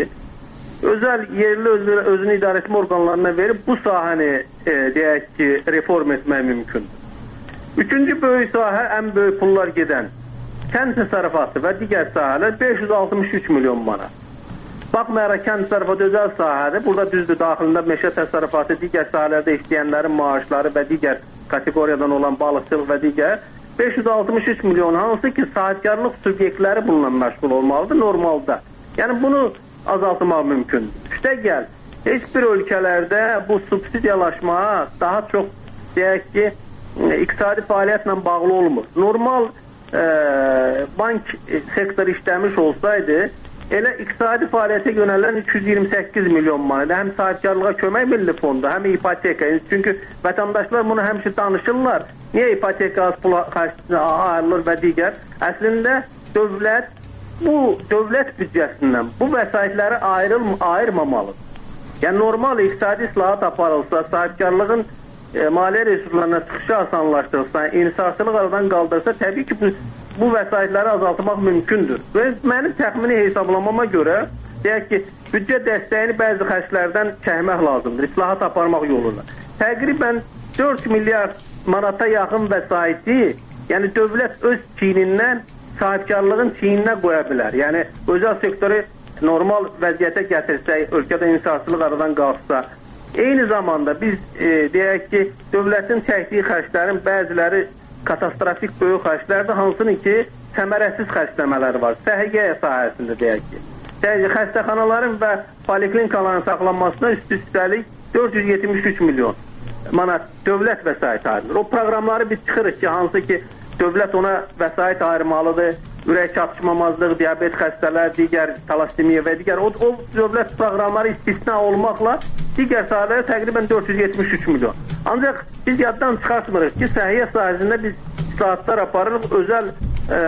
özəl yerli özü, özünü idarə etmə orqanlarına verib bu sahəni e, deyək ki, reform etmək mümkündür. Üçüncü böyük sahə, ən böyük pullar gedən kənd təsərrüfatı və digər sahələr beş yüz altmış üç milyon manat. Baxmayaraq kənd təsərrüfatı özəl sahədir. Burada düzdür, daxilində meşə təsərrüfatı, digər sahələrdə işləyənlərin maaşları və digər kateqoriyadan olan balıqçılıq və digər beş yüz altmış üç milyon, hansı ki sahibkarlıq subyektləri bununla məşğul olmalıdır normalda. Yəni bunu azaltmaq mümkündür. Üstə gəl, heç bir ölkələrdə bu subsidiyalaşma daha çox deyək ki, iqtisadi fəaliyyətlə bağlı olmur. Normal e, bank sektoru işləmiş olsaydı, elə iqtisadi fəaliyyətə yönələn üç yüz iyirmi səkkiz milyon manat, həm sahibkarlığa kömək milli fondu, həm ipoteka. Çünki vətəndaşlar bunu həmişə danışırlar. Niyə ipoteka az pula ayrılır və digər? Əslində dövlət bu dövlət büdcəsindən bu vəsaitləri ayrıl ayırmamalıdır. Yəni normal iqtisadi islahat aparılsa, sahibkarlığın e, maliyyə resurslarına çıxışı asanlaşdırılsa, inhisarçılıq aradan qaldırsa, təbii ki bu, bu vəsaitləri azaltmaq mümkündür. Və mənim təxmini hesablamama görə, deyək ki, büdcə dəstəyini bəzi xərclərdən çəkmək lazımdır, islahat aparmaq yoluna. Təqribən dörd milyard manata yaxın vəsaiti, yəni dövlət öz çiynindən sahibkarlığın çiyninə qoya bilər. Yəni, özəl sektoru normal vəziyyətə gətirsək, ölkədə inhisarçılıq aradan qalxsa, eyni zamanda biz e, deyək ki, dövlətin çəkdiyi xərclərin bəziləri katastrofik böyük xərclərdir, hansının ki, səmərəsiz xərcləmələri var. Səhiyyə sahəsində deyək ki. Deyək ki, xəstəxanaların və poliklinikaların saxlanmasına üst-üstəlik dörd yüz yetmiş üç milyon manat dövlət vəsait ayrılır. O proqramları biz çıxırıq ki, hansı ki, dövlət ona vəsait ayırmalıdır, ürək çatışmamazlıq, diabet xəstələr, digər talassemiya və digər. O, o dövlət proqramları istisna olmaqla digər sahələrə təqribən dörd yüz yetmiş üç milyon. Ancaq biz yaddan çıxartmırıq ki, səhiyyə sahəsində biz islahatlar aparırıq, özəl e,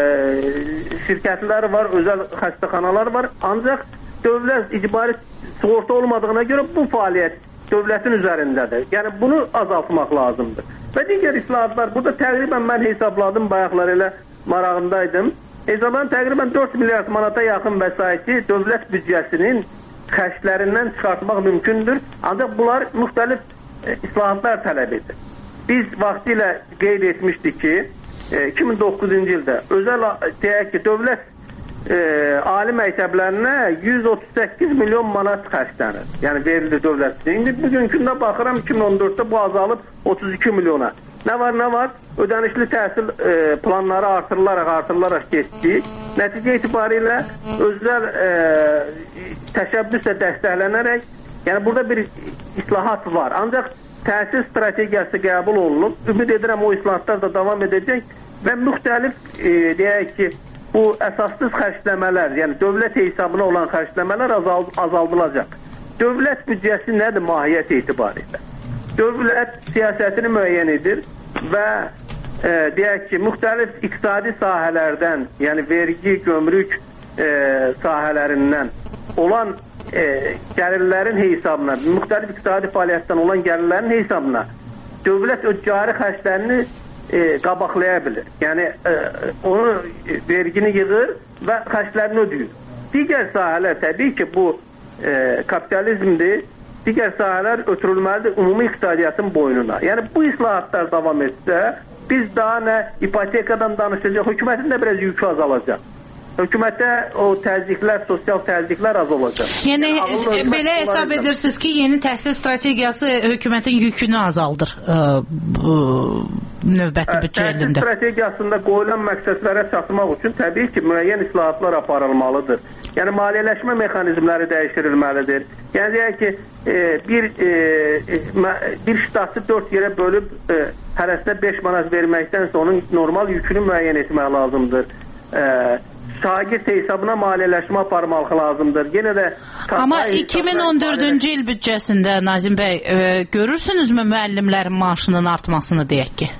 şirkətlər var, özəl xəstəxanalar var. Ancaq dövlət icbari sığorta olmadığına görə bu fəaliyyət dövlətin üzərindədir. Yəni bunu azaltmaq lazımdır. Və digər islahatlar, burada təqribən mən hesabladım, bayaqlar elə marağındaydım. Hesabladım təqribən dörd milyard manata yaxın vəsaiti dövlət büdcəsinin xərclərindən çıxartmaq mümkündür. Ancaq bunlar müxtəlif e, islahatlar tələb edir. Biz vaxtilə qeyd etmişdik ki, e, iki min doqquzuncu ildə özəl deyək ki, dövlət e, ali məktəblərinə yüz otuz səkkiz milyon manat xərclənir. Yəni verilir dövlətçiliyə. İndi bugünkündə baxıram iki min on dörddə bu azalıb otuz iki milyona. Nə var, nə var? Ödənişli təhsil e, planları artırılaraq, artırılaraq getdi. Nəticə itibarilə özəl e, təşəbbüslə dəstəklənərək, yəni burada bir islahat var. Ancaq təhsil strategiyası qəbul olunub. Ümid edirəm o islahatlar da davam edəcək və müxtəlif, e, deyək ki, bu əsassız xərcləmələr, yəni dövlət hesabına olan xərcləmələr azal azaldılacaq. Dövlət büdcəsi nədir mahiyyət etibarilə? Dövlət siyasətini müəyyən edir və e, deyək ki, müxtəlif iqtisadi sahələrdən, yəni vergi, gömrük e, sahələrindən olan e, gəlirlərin hesabına, müxtəlif iqtisadi fəaliyyətdən olan gəlirlərin hesabına dövlət öz cari xərclərini e, qabaqlaya bilir. Yəni e, onu vergini yığır və xərclərini ödəyir. Digər sahələr təbii ki, bu e, kapitalizmdir. Digər sahələr ötürülməlidir ümumi iqtisadiyyatın boynuna. Yəni bu islahatlar davam etsə, biz daha nə ipotekadan danışacaq, hökumətin də biraz yükü azalacaq. Hökumətə o təzyiqlər, sosial təzyiqlər az olacaq. Yəni, yəni belə hesab edirsiniz ki, yeni təhsil strategiyası hökumətin yükünü azaldır ə, bu növbəti büdcə ilində. Təhsil strategiyasında qoyulan məqsədlərə çatmaq üçün təbii ki, müəyyən islahatlar aparılmalıdır. Yəni maliyyələşmə mexanizmləri dəyişdirilməlidir. Yəni deyək ki, e, bir e, bir ştatı dörd yerə bölüb e, hərəsinə beş manat verməkdənsə onun normal yükünü müəyyən etmək lazımdır. E, şagird hesabına maliyyələşmə aparmaq lazımdır. Yenə də Amma iki min on dördüncü il büdcəsində Nazim bəy e, görürsünüzmü müəllimlərin maaşının artmasını deyək ki?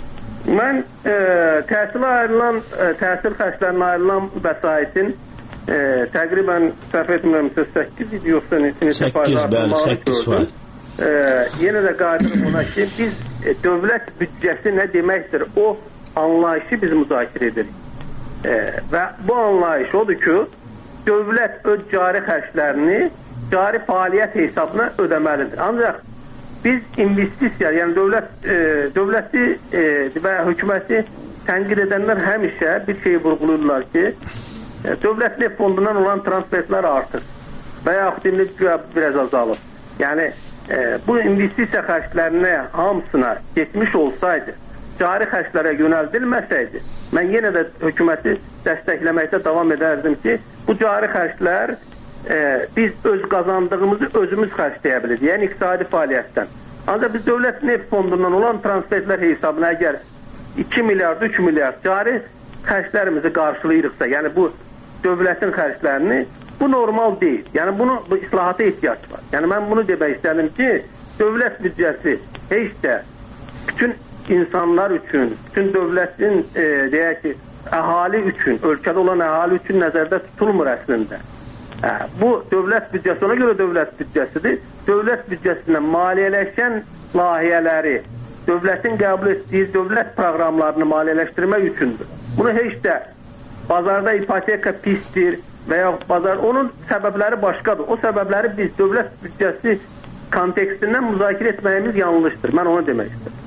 Mən e, təhsilə ayrılan e, təhsil xərclərinə ayrılan vəsaitin e, təqribən səhv etmirəmsə səkkiz idi yoxsa neçə faiz artmağını gördüm. E, yenə də qayıdırım ona ki, biz e, dövlət büdcəsi nə deməkdir? O anlayışı biz müzakirə edirik. E, və bu anlayış odur ki, dövlət öz cari xərclərini cari fəaliyyət hesabına ödəməlidir. Ancaq biz investisiya, yəni dövlət e, dövləti e, və hökuməti tənqid edənlər həmişə bir şey vurğulayırlar ki, e, dövlət neft fondundan olan transferlər artır və yaxud indi biraz azalır. Yəni e, bu investisiya xərclərinə hamısına getmiş olsaydı, cari xərclərə yönəldilməsəydi, mən yenə də hökuməti dəstəkləməkdə davam edərdim ki, bu cari xərclər e, biz öz qazandığımızı özümüz xərcləyə bilirik, yəni iqtisadi fəaliyyətdən. Ancaq biz dövlət neft fondundan olan transferlər hesabına əgər iki milyard, üç milyard cari xərclərimizi qarşılayırıqsa, yəni bu dövlətin xərclərini, bu normal deyil. Yəni bunu bu islahata ehtiyac var. Yəni mən bunu demək istədim ki, dövlət büdcəsi heç də bütün insanlar üçün, bütün dövlətin e, deyək ki, əhali üçün, ölkədə olan əhali üçün nəzərdə tutulmur əslində. Hə, bu dövlət büdcəsi, ona görə dövlət büdcəsidir. Dövlət büdcəsindən maliyyələşən layihələri, dövlətin qəbul etdiyi dövlət proqramlarını maliyyələşdirmək üçündür. Bunu heç də bazarda ipoteka pisdir və ya bazar, onun səbəbləri başqadır. O səbəbləri biz dövlət büdcəsi kontekstindən müzakirə etməyimiz yanlışdır. Mən onu demək istəyirəm.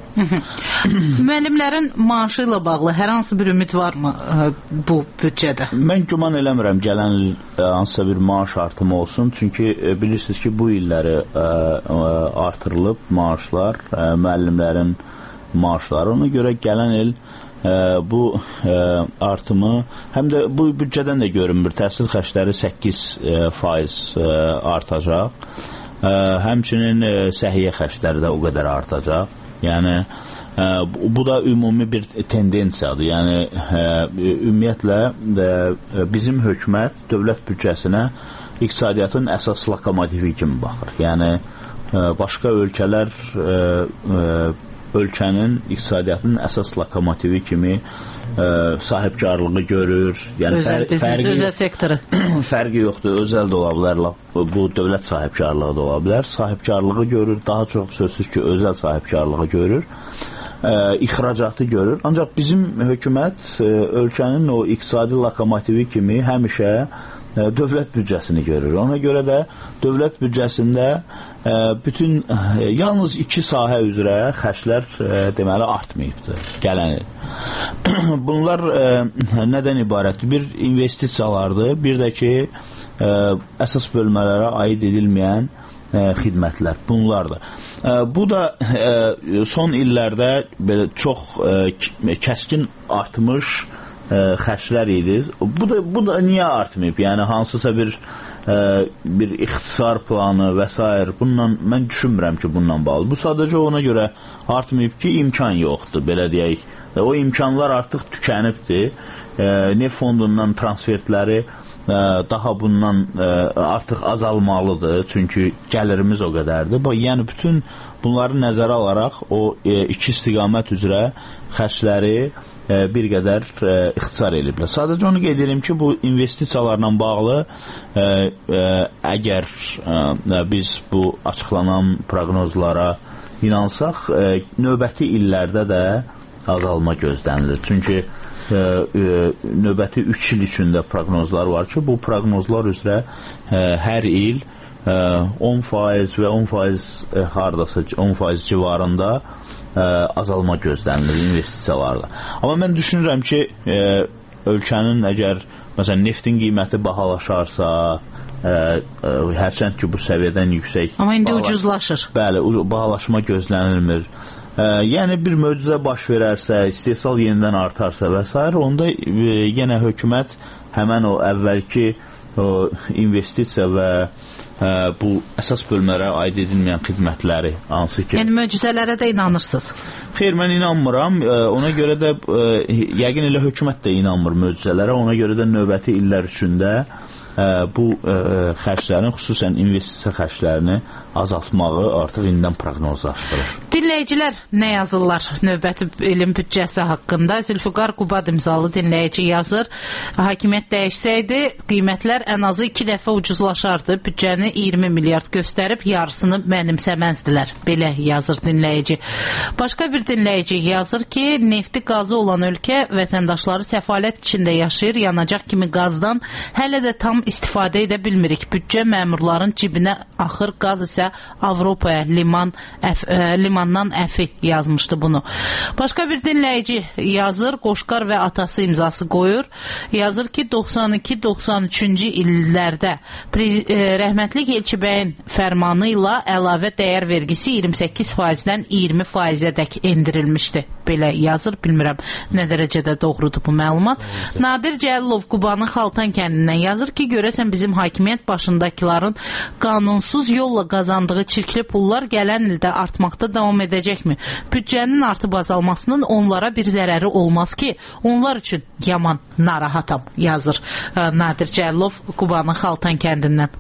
Müəllimlərin maaşı ilə bağlı hər hansı bir ümid varmı ə, bu büdcədə? Mən güman eləmirəm gələn il hansısa bir maaş artımı olsun. Çünki e, bilirsiniz ki, bu illəri e, e, artırılıb maaşlar, e, müəllimlərin maaşları. Ona görə gələn il e, bu e, artımı həm də bu büdcədən də görünmür. Təhsil xərcləri səkkiz faiz e, artacaq. E, həmçinin e, səhiyyə xərcləri də o qədər artacaq. Yəni ə, bu da ümumi bir tendensiyadır. Yəni ə, ümumiyyətlə ə, bizim hökumət dövlət büdcəsinə iqtisadiyyatın əsas lokomotivi kimi baxır. Yəni ə, başqa ölkələr ə, ə, ölkənin iqtisadiyyatının əsas lokomotivi kimi ə, sahibkarlığı görür. Yəni özəl fər biznes, özəl sektoru. Fərqi yoxdur. Özəl də ola bilər, bu dövlət sahibkarlığı da ola bilər. Sahibkarlığı görür, daha çox sözsüz ki, özəl sahibkarlığı görür. Ə, ixracatı görür. Ancaq bizim hökumət ə, ölkənin o iqtisadi lokomotivi kimi həmişə ə, dövlət büdcəsini görür. Ona görə də dövlət büdcəsində ə, bütün ə, yalnız iki sahə üzrə xərclər ə, deməli artmayıbdır gələn il. Bunlar ə, nədən ibarətdir? Bir investisiyalardır, bir də ki ə, əsas bölmələrə aid edilməyən ə, xidmətlər. Bunlardır. Ə, bu da ə, son illərdə belə çox ə, kəskin artmış ə, xərclər idi. Bu da bu da niyə artmayıb? Yəni hansısa bir ə, bir ixtisar planı və s. bununla mən düşünmürəm ki, bununla bağlı. Bu sadəcə ona görə artmayıb ki, imkan yoxdur, belə deyək. O imkanlar artıq tükənibdir. E, neft fondundan transferləri e, daha bundan e, artıq azalmalıdır. Çünki gəlirimiz o qədərdir. Yəni bütün bunları nəzərə alaraq o e, iki istiqamət üzrə xərcləri e, bir qədər e, ixtisar ediblər. Sadəcə onu qeyd edirəm ki, bu investisiyalarla bağlı e, e, əgər e, biz bu açıqlanan proqnozlara inansaq, e, növbəti illərdə də azalma gözlənilir. Çünki e, e, növbəti üç il üçündə proqnozlar var ki, bu proqnozlar üzrə e, hər il e, on faiz və on faiz e, hardasa on faiz civarında e, azalma gözlənilir investisiyalarla. Amma mən düşünürəm ki, e, ölkənin əgər məsələn neftin qiyməti bahalaşarsa, Ə, ə, hərçənd ki bu səviyyədən yüksək, amma indi bahalaş ucuzlaşır. Bəli, bahalaşma gözlənilmir. Ə, yəni bir möcüzə baş verərsə, istehsal yenidən artarsa və s. onda ə, yenə hökumət həmən o əvvəlki o, investisiya və ə, bu əsas bölmələrə aid edilməyən xidmətləri, hansı ki... Yəni möcüzələrə də inanırsınız? Xeyr, mən inanmıram. Ə, ona görə də ə, yəqin elə hökumət də inanmır möcüzələrə. Ona görə də növbəti illər üçündə bu ə, xərclərin, xüsusən investisiya xərclərini azaltmağı artıq indidən proqnozlaşdırır. Dinləyicilər nə yazırlar növbəti ilin büdcəsi haqqında? Zülfüqar Qubad imzalı dinləyici yazır. Hakimiyyət dəyişsəydi, qiymətlər ən azı iki dəfə ucuzlaşardı. Büdcəni iyirmi milyard göstərib, yarısını mənimsəməzdilər. Belə yazır dinləyici. Başqa bir dinləyici yazır ki, nefti qazı olan ölkə vətəndaşları səfalət içində yaşayır. Yanacaq kimi qazdan hələ də tam istifadə edə bilmirik. Büdcə məmurların cibinə axır, qaz isə Avropaya liman əf, ə, limandan əfi yazmışdı bunu. Başqa bir dinləyici yazır, Qoşqar və atası imzası qoyur. Yazır ki, doxsan iki doxsan üçüncü illərdə rəhmətlik Elçibəyin fərmanı ilə əlavə dəyər vergisi iyirmi səkkiz faizdən iyirmi faizə dək endirilmişdi. Belə yazır, bilmirəm nə dərəcədə doğrudur bu məlumat. Nadir Cəlilov Qubanın Xaltan kəndindən yazır ki, görəsən bizim hakimiyyət başındakilərin qanunsuz yolla qazandığı çirkli pullar gələn ildə artmaqda davam edəcəkmi? Büdcənin artıb azalmasının onlara bir zərəri olmaz ki, onlar üçün yaman narahatam, yazır Nadir Cəlilov Qubanın Xaltan kəndindən.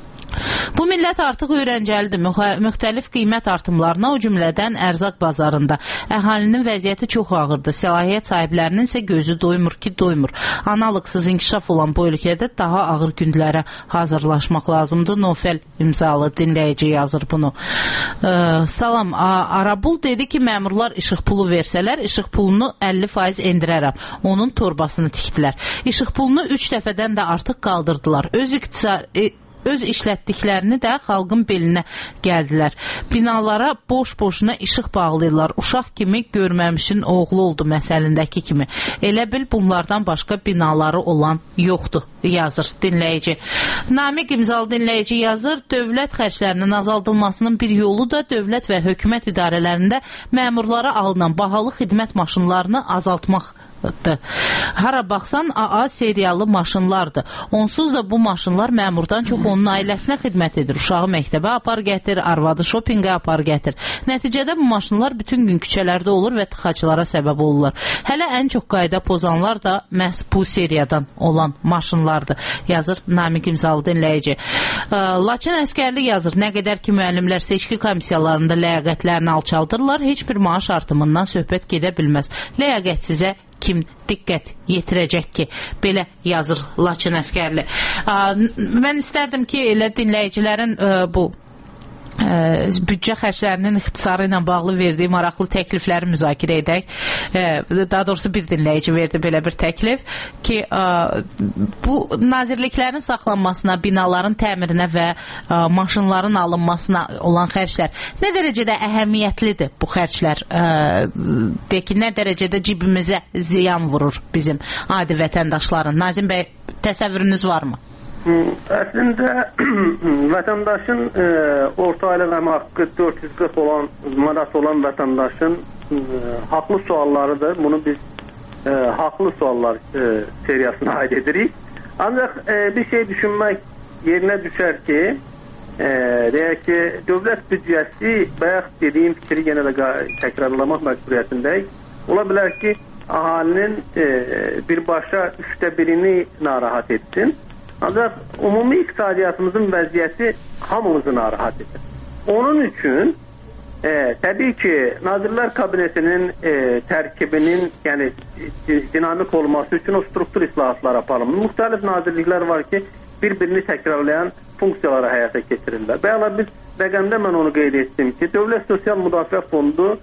Bu millət artıq öyrəncəlidir. Müxtəlif qiymət artımlarına, o cümlədən ərzaq bazarında. Əhalinin vəziyyəti çox ağırdır. Səlahiyyət sahiblərinin isə gözü doymur ki, doymur. Analoqsuz inkişaf olan bu ölkədə daha ağır günlərə hazırlaşmaq lazımdır. Nofel imzalı dinləyici yazır bunu. Ee, salam, Arabul dedi ki, məmurlar işıq pulu versələr, işıq pulunu əlli faiz endirərəm. Onun torbasını tikdilər. İşıq pulunu üç dəfədən də artıq qaldırdılar. Öz iqtisadi öz işlətdiklərini də xalqın belinə gəldilər. Binalara boş-boşuna işıq bağlayırlar. Uşaq kimi görməmişin oğlu oldu məsəlindəki kimi. Elə bil bunlardan başqa binaları olan yoxdur, yazır dinləyici. Namiq imzalı dinləyici yazır, dövlət xərclərinin azaldılmasının bir yolu da dövlət və hökumət idarələrində məmurlara alınan bahalı xidmət maşınlarını azaltmaq. Hara baxsan A A seriyalı maşınlardır. Onsuz da bu maşınlar məmurdan çox onun ailəsinə xidmət edir. Uşağı məktəbə apar gətir, arvadı şopingə apar gətir. Nəticədə bu maşınlar bütün gün küçələrdə olur və tıxaclara səbəb olurlar. Hələ ən çox qayda pozanlar da məhz bu seriyadan olan maşınlardır, yazır Namiq imzalı dinləyici. Laçın əskərli yazır, nə qədər ki müəllimlər seçki komissiyalarında ləyaqətlərini alçaldırlar, heç bir maaş artımından söhbət gedə bilməz. Ləyaqət sizə kim diqqət yetirəcək ki, belə yazır Laçın əskərli. Mən istərdim ki, elə dinləyicilərin bu büdcə xərclərinin ixtisarı ilə bağlı verdiyi maraqlı təklifləri müzakirə edək. Daha doğrusu bir dinləyici verdi belə bir təklif ki, bu nazirliklərin saxlanmasına, binaların təmirinə və maşınların alınmasına olan xərclər nə dərəcədə əhəmiyyətlidir bu xərclər? Deyək ki, nə dərəcədə cibimizə ziyan vurur bizim adi vətəndaşların? Nazim bəy, təsəvvürünüz varmı? Əslində vətəndaşın e, orta aylıq əmək haqqı dörd yüz qırx olan, manat olan vətəndaşın e, haqlı suallarıdır. Bunu biz e, haqlı suallar e, seriyasına aid edirik. Ancaq e, bir şey düşünmək yerinə düşər ki, e, deyək ki, dövlət büdcəsi, bayaq dediyim fikri yenə də təkrarlamaq məcburiyyətindəyik. Ola bilər ki, əhalinin e, birbaşa üçdə birini narahat etsin. Ancaq ümumi iqtisadiyyatımızın vəziyyəti hamımızı narahat edir. Onun üçün e, təbii ki, Nazirlər Kabinetinin e, tərkibinin yəni dinamik olması üçün o struktur islahatlar aparılır. Müxtəlif nazirliklər var ki, bir-birini təkrarlayan funksiyaları həyata keçirirlər. Bəyalar biz rəqəmdə mən onu qeyd etdim ki, Dövlət Sosial Müdafiə Fondu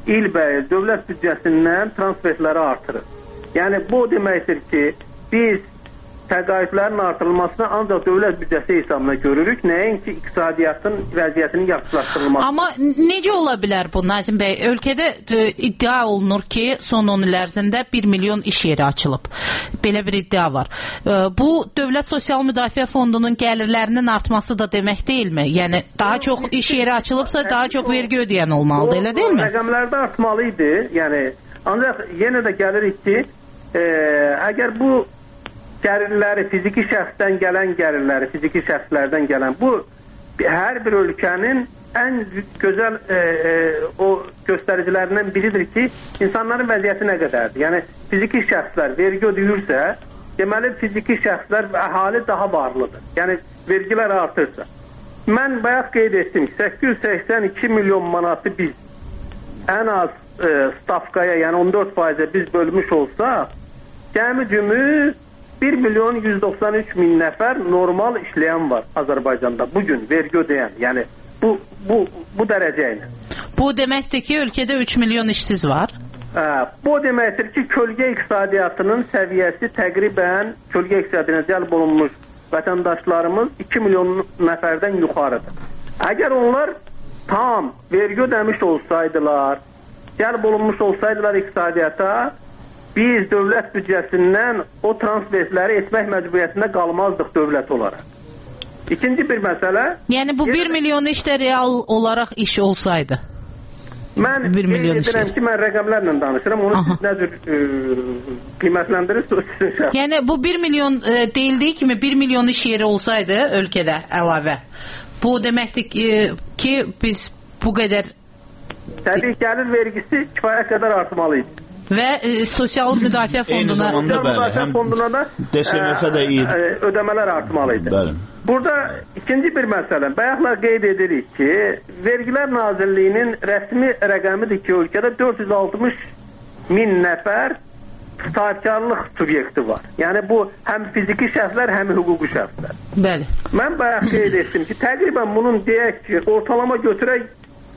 ilbəil dövlət büdcəsindən transferləri artırır. Yəni bu deməkdir ki, biz təqaüdlərin artırılmasını ancaq dövlət büdcəsi hesabına görürük, nəinki iqtisadiyyatın vəziyyətinin yaxşılaşdırılması. Amma necə ola bilər bu, Nazim bəy? Ölkədə iddia olunur ki, son on il ərzində bir milyon iş yeri açılıb. Belə bir iddia var. Bu, Dövlət Sosial Müdafiə Fondunun gəlirlərinin artması da demək deyilmi? Yəni, daha çox iş yeri açılıbsa, daha çox vergi ödəyən olmalıdır, elə deyilmi? O rəqəmlərdə artmalıydı. Yəni, ancaq yenə də gəlirik ki, e, əgər bu gəlirləri, fiziki şəxsdən gələn gəlirləri, fiziki şəxslərdən gələn, bu hər bir ölkənin ən gözəl e, e, o göstəricilərindən biridir ki, insanların vəziyyəti nə qədərdir. Yəni, fiziki şəxslər vergi ödəyirsə, deməli, fiziki şəxslər və əhali daha varlıdır. Yəni, vergilər artırsa. Mən bayaq qeyd etdim ki, səkkiz yüz səksən iki milyon manatı biz ən az e, stavkaya, yəni on dörd faizə biz bölmüş olsaq, cəmi cümü bir milyon yüz doxsan üç min nəfər normal işləyən var Azərbaycanda bugün vergi ödəyən. Yəni bu bu bu dərəcə ilə. Bu deməkdir ki, ölkədə üç milyon işsiz var. Hə, bu deməkdir ki, kölgə iqtisadiyyatının səviyyəsi təqribən kölgə iqtisadiyyatına cəlb olunmuş vətəndaşlarımız iki milyon nəfərdən yuxarıdır. Əgər onlar tam vergi ödəmiş olsaydılar, cəlb olunmuş olsaydılar iqtisadiyyata, biz dövlət büdcəsindən o transferləri etmək məcburiyyətində qalmazdıq dövlət olaraq. İkinci bir məsələ... Yəni bu bir milyon iş də real olaraq iş olsaydı? Mən qeyd edirəm ki, mən rəqəmlərlə danışıram, onu siz nə cür e, qiymətləndirirsiniz sizin şəxs. Yəni bu bir milyon e, deyildiyi kimi bir milyon iş yeri olsaydı ölkədə əlavə, bu deməkdir ki, ki biz bu qədər... Təbii gəlir vergisi kifayət qədər artmalıydı. Və e, Sosial Müdafiə Fonduna, Sosial Müdafiə Fonduna da D S M F-ə də e, ödəmələr artmalıydı. Bəli. Burada ikinci bir məsələ, bayaqlar qeyd edirik ki, Vergilər Nazirliyinin rəsmi rəqəmidir ki, ölkədə dörd yüz altmış min nəfər sahibkarlıq subyekti var. Yəni bu həm fiziki şəxslər, həm hüquqi şəxslər. Bəli. Mən bayaq qeyd etdim ki, təqribən bunun deyək ki, ortalama götürək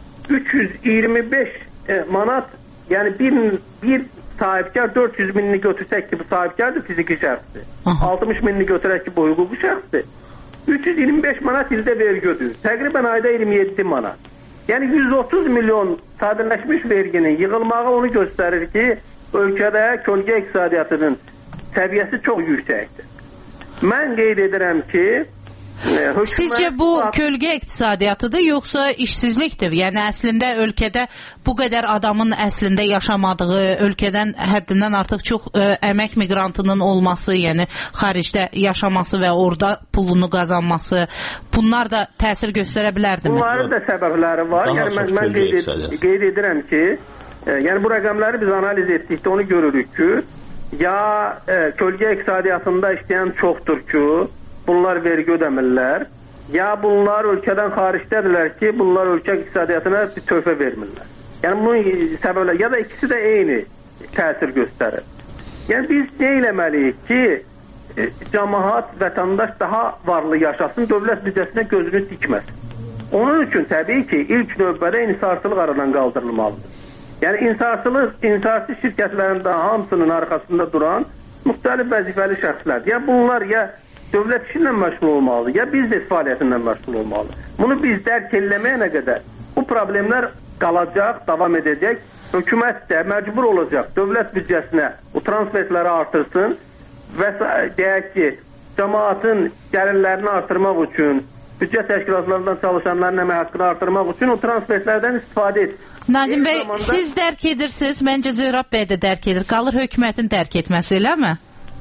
üç yüz iyirmi beş manat. Yəni bir, bir sahibkar dörd yüz minini götürsək ki, bu sahibkardır, fiziki şəxsdir. altmış minini götürək ki, bu hüquqi şəxsdir. üç yüz iyirmi beş manat ildə vergi ödəyir. Təqribən ayda iyirmi yeddi manat. Yəni yüz otuz milyon sadələşmiş verginin yığılmağı onu göstərir ki, ölkədə kölgə iqtisadiyyatının səviyyəsi çox yüksəkdir. Mən qeyd edirəm ki, Hökumət... Sizcə bu kölgə iqtisadiyyatıdır, yoxsa işsizlikdir? Yəni əslində ölkədə bu qədər adamın əslində yaşamadığı, ölkədən həddindən artıq çox ə, əmək miqrantının olması, yəni xaricdə yaşaması və orada pulunu qazanması, bunlar da təsir göstərə bilərdimi? Bunların da səbəbləri var. Daha yəni mən, mən qeyd, ed qeyd edirəm ki, e, yəni bu rəqəmləri biz analiz etdikdə onu görürük ki, ya e, kölgə iqtisadiyyatında işləyən çoxdur ki, bunlar vergi ödəmirlər, ya bunlar ölkədən xaricdədirlər ki, bunlar ölkə iqtisadiyyatına bir töhfə vermirlər. Yəni bunun səbəbləri, ya da ikisi də eyni təsir göstərir. Yəni biz nə eləməliyik ki, e, cəmaət, vətəndaş daha varlı yaşasın, dövlət büdcəsinə gözünü dikməsin. Onun üçün təbii ki, ilk növbədə inhisarçılıq aradan qaldırılmalıdır. Yəni inhisarçılıq, inhisarçı şirkətlərin də hamısının arxasında duran müxtəlif vəzifəli şəxslər. Ya bunlar ya dövlət işi ilə məşğul olmalıdır, ya biznes fəaliyyətindən məşğul olmalıdır. Bunu biz dərk eləməyənə qədər bu problemlər qalacaq, davam edəcək. Hökumət də məcbur olacaq dövlət büdcəsinə o transferləri artırsın və deyək ki, cəmaatın gəlirlərini artırmaq üçün, büdcə təşkilatlarından çalışanların əmək haqqını artırmaq üçün o transferlərdən istifadə et. Nazim bəy, zamanda... siz dərk edirsiniz, məncə Zöhrab bəy də dərk edir. Qalır hökumətin dərk etməsi, eləmi?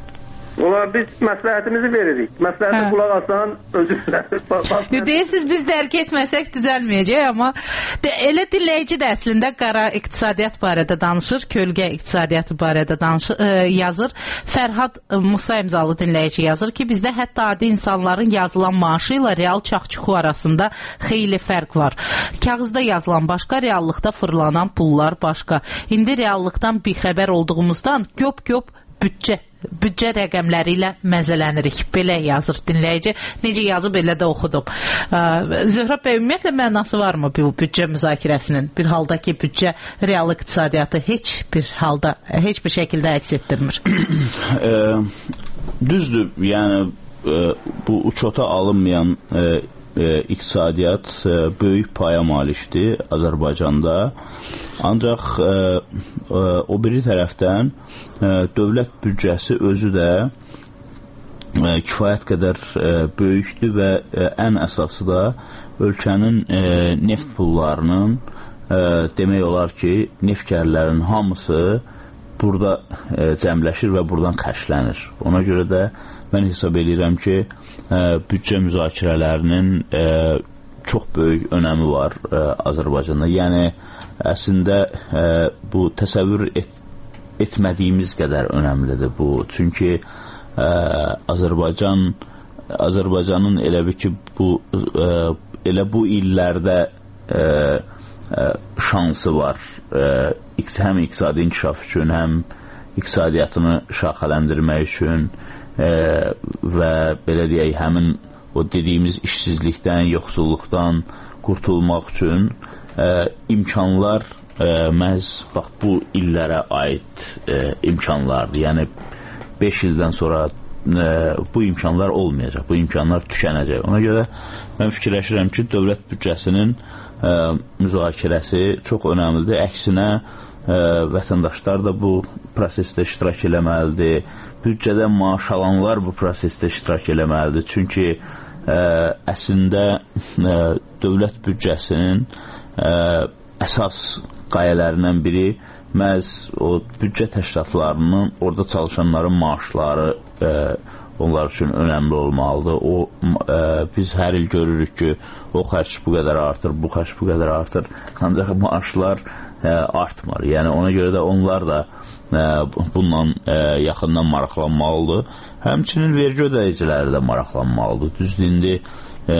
Ola biz məsləhətimizi veririk. Məsləhəti hə. Qulaq asan özür deyirsiniz, biz dərk etməsək düzəlməyəcək, amma de, elə dinləyici də əslində qara iqtisadiyyat barədə danışır, kölgə iqtisadiyyatı barədə danışır, e, yazır. Fərhad Musa imzalı dinləyici yazır ki, bizdə hətta adi insanların yazılan maaşı ilə real çaxçuxu arasında xeyli fərq var. Kağızda yazılan başqa, reallıqda fırlanan pullar başqa. İndi reallıqdan bixəbər olduğumuzdan göp-göp büdcə büdcə rəqəmləri ilə məzələnirik. Belə yazır dinləyici. Necə yazıb elə də oxudum. Zöhrab bəy, ümumiyyətlə mənası varmı bu büdcə müzakirəsinin? Bir halda ki, büdcə real iqtisadiyyatı heç bir halda, heç bir şəkildə əks etdirmir. e, düzdür, yəni e, bu uçota alınmayan e, e, iqtisadiyyat e, böyük paya malikdir Azərbaycanda. Ancaq e, e, o biri tərəfdən e, dövlət büdcəsi özü də e, kifayət qədər e, böyükdür və e, ən əsası da ölkənin e, neft pullarının e, demək olar ki, neftkarların hamısı burada e, cəmləşir və buradan xərclənir. Ona görə də mən hesab edirəm ki, e, büdcə müzakirələrinin e, çox böyük önəmi var e, Azərbaycanda. Yəni, əslində e, bu təsəvvür et, etmədiyimiz qədər önəmlidir bu. Çünki e, Azərbaycan Azərbaycanın elə bir ki, bu e, elə bu illərdə e, e, şansı var. E, həm iqtisadi inkişaf üçün, həm iqtisadiyyatını şaxələndirmək üçün e, və belə deyək, həmin o dediyimiz işsizlikdən, yoxsulluqdan qurtulmaq üçün e, imkanlar e, məhz bax, bu illərə aid e, imkanlardır. Yəni, beş ildən sonra e, bu imkanlar olmayacaq, bu imkanlar tükənəcək. Ona görə mən fikirləşirəm ki, dövlət büdcəsinin e, müzakirəsi çox önəmlidir. Əksinə, e, vətəndaşlar da bu prosesdə iştirak eləməlidir. Büdcədən maaş alanlar bu prosesdə iştirak eləməlidir. Çünki ə, əslində ə, dövlət büdcəsinin ə, əsas qayələrindən biri məhz o büdcə təşkilatlarının, orada çalışanların maaşları ə, onlar üçün önəmli olmalıdır. O, ə, biz hər il görürük ki, o xərc bu qədər artır, bu xərc bu qədər artır, ancaq maaşlar ə, artmır. Yəni, ona görə də onlar da bununla e, yaxından maraqlanmalıdır. Həmçinin vergi ödəyiciləri də maraqlanmalıdır. Düzdür, indi e,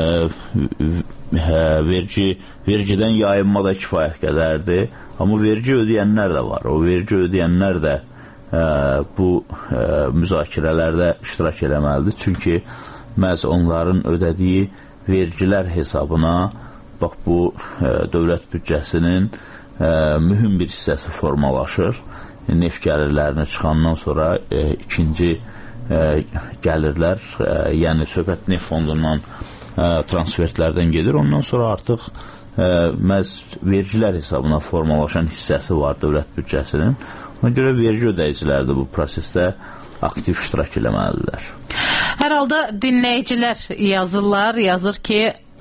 e, vergi, vergidən yayınma da kifayət qədərdir. Amma vergi ödəyənlər də var. O vergi ödəyənlər də e, bu e, müzakirələrdə iştirak eləməlidir. Çünki məhz onların ödədiyi vergilər hesabına bax, bu e, dövlət büdcəsinin e, mühüm bir hissəsi formalaşır. Neft gəlirlərini çıxandan sonra e, ikinci e, gəlirlər, e, yəni söhbət neft fondundan e, transfertlərdən gedir. Ondan sonra artıq e, məhz vergilər hesabına formalaşan hissəsi var dövlət büdcəsinin. Ona görə vergi ödəyiciləri də bu prosesdə aktiv iştirak eləməlidirlər. Hər halda dinləyicilər yazırlar, yazır ki,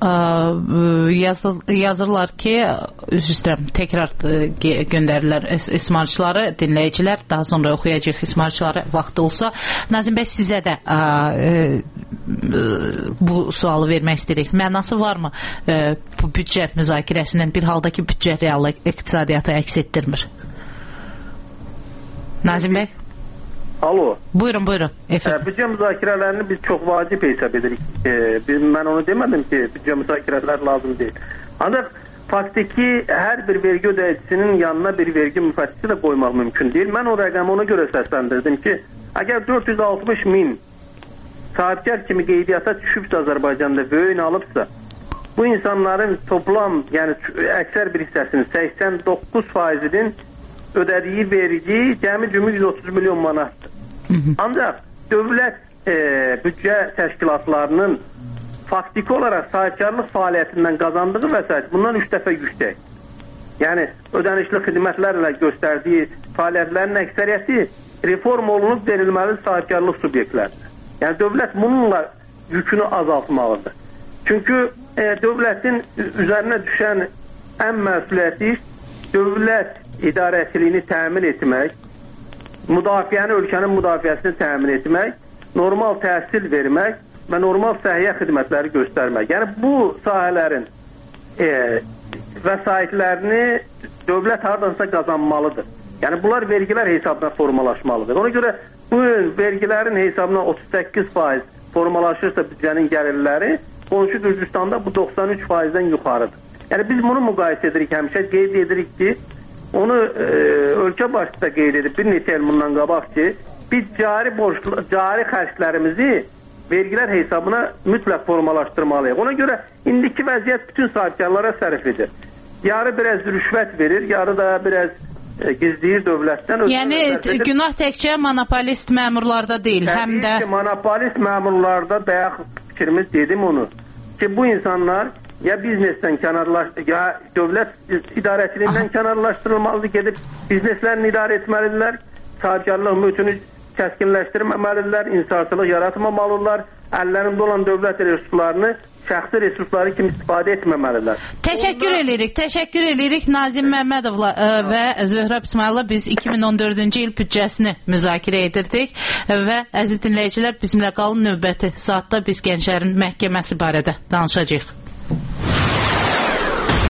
Yazır, yazırlar ki, üzr istəyirəm, təkrar göndərirlər ismarçıları, dinləyicilər, daha sonra oxuyacaq ismarçıları vaxtı olsa. Nazim bəy, sizə də ə, ə, bu sualı vermək istəyirik. Mənası varmı ə, bu büdcə müzakirəsindən bir halda ki, büdcə real iqtisadiyyatı əks etdirmir? Nazim bəy? Alo. Buyurun, buyurun. Büdcə müzakirələrini biz çox vacib hesab edirik. E, biz, mən onu demədim ki, büdcə müzakirələr lazım deyil. Ancaq faktiki hər bir vergi ödəyicisinin yanına bir vergi müfəttişi də qoymaq mümkün deyil. Mən o rəqəmi ona görə səsləndirdim ki, əgər dörd yüz altmış min sahibkar kimi qeydiyyata düşübsə Azərbaycanda vöyün alıbsa, bu insanların toplam, yəni əksər bir hissəsinin səksən doqquz faizinin ödədiyi vergi cəmi cümü yüz otuz milyon manatdır. Ancaq dövlət e, büdcə təşkilatlarının faktiki olaraq sahibkarlıq fəaliyyətindən qazandığı vəsait bundan üç dəfə yüksək. Yəni, ödənişli xidmətlərlə göstərdiyi fəaliyyətlərin əksəriyyəti reform olunub verilməli sahibkarlıq subyektləridir. Yəni, dövlət bununla yükünü azaltmalıdır. Çünki e, dövlətin üzərinə düşən ən məsuliyyəti dövlət idarəçiliyini təmin etmək, müdafiəni, ölkənin müdafiəsini təmin etmək, normal təhsil vermək və normal səhiyyə xidmətləri göstərmək. Yəni, bu sahələrin e, vəsaitlərini dövlət hardansa qazanmalıdır. Yəni, bunlar vergilər hesabına formalaşmalıdır. Ona görə bu vergilərin hesabına otuz səkkiz faiz formalaşırsa büdcənin gəlirləri, qonşu Gürcüstanda bu doxsan üç faizdən yuxarıdır. Yəni, biz bunu müqayisə edirik, həmişə qeyd edirik ki, onu e, ölkə başçıda qeyd edib bir neçə il bundan qabaq ki, biz cari borc, cari xərclərimizi vergilər hesabına mütləq formalaşdırmalıyıq. Ona görə indiki vəziyyət bütün sahibkarlara sərf edir. Yarı biraz rüşvət verir, yarı da biraz e, gizləyir dövlətdən. Yəni günah təkcə monopolist məmurlarda deyil, Təbii həm də... ki, monopolist məmurlarda bayaq fikrimiz dedim onu, ki bu insanlar ya biznesdən kənarlaşdır, ya dövlət idarəçiliyindən kənarlaşdırılmalıdır, gedib bizneslərini idarə etməlidirlər, sahibkarlıq mühitini kəskinləşdirməməlidirlər, insafçılıq yaratmamalıdırlar, əllərində olan dövlət resurslarını şəxsi resursları kimi istifadə etməməlidirlər. Təşəkkür Onlar... edirik, təşəkkür edirik Nazim Məmmədovla ə, və Zöhrəb İsmayılova biz iki min on dördüncü il büdcəsini müzakirə edirdik və əziz dinləyicilər bizimlə qalın, növbəti saatda biz Gənclərin Məhkəməsi barədə danışacağıq.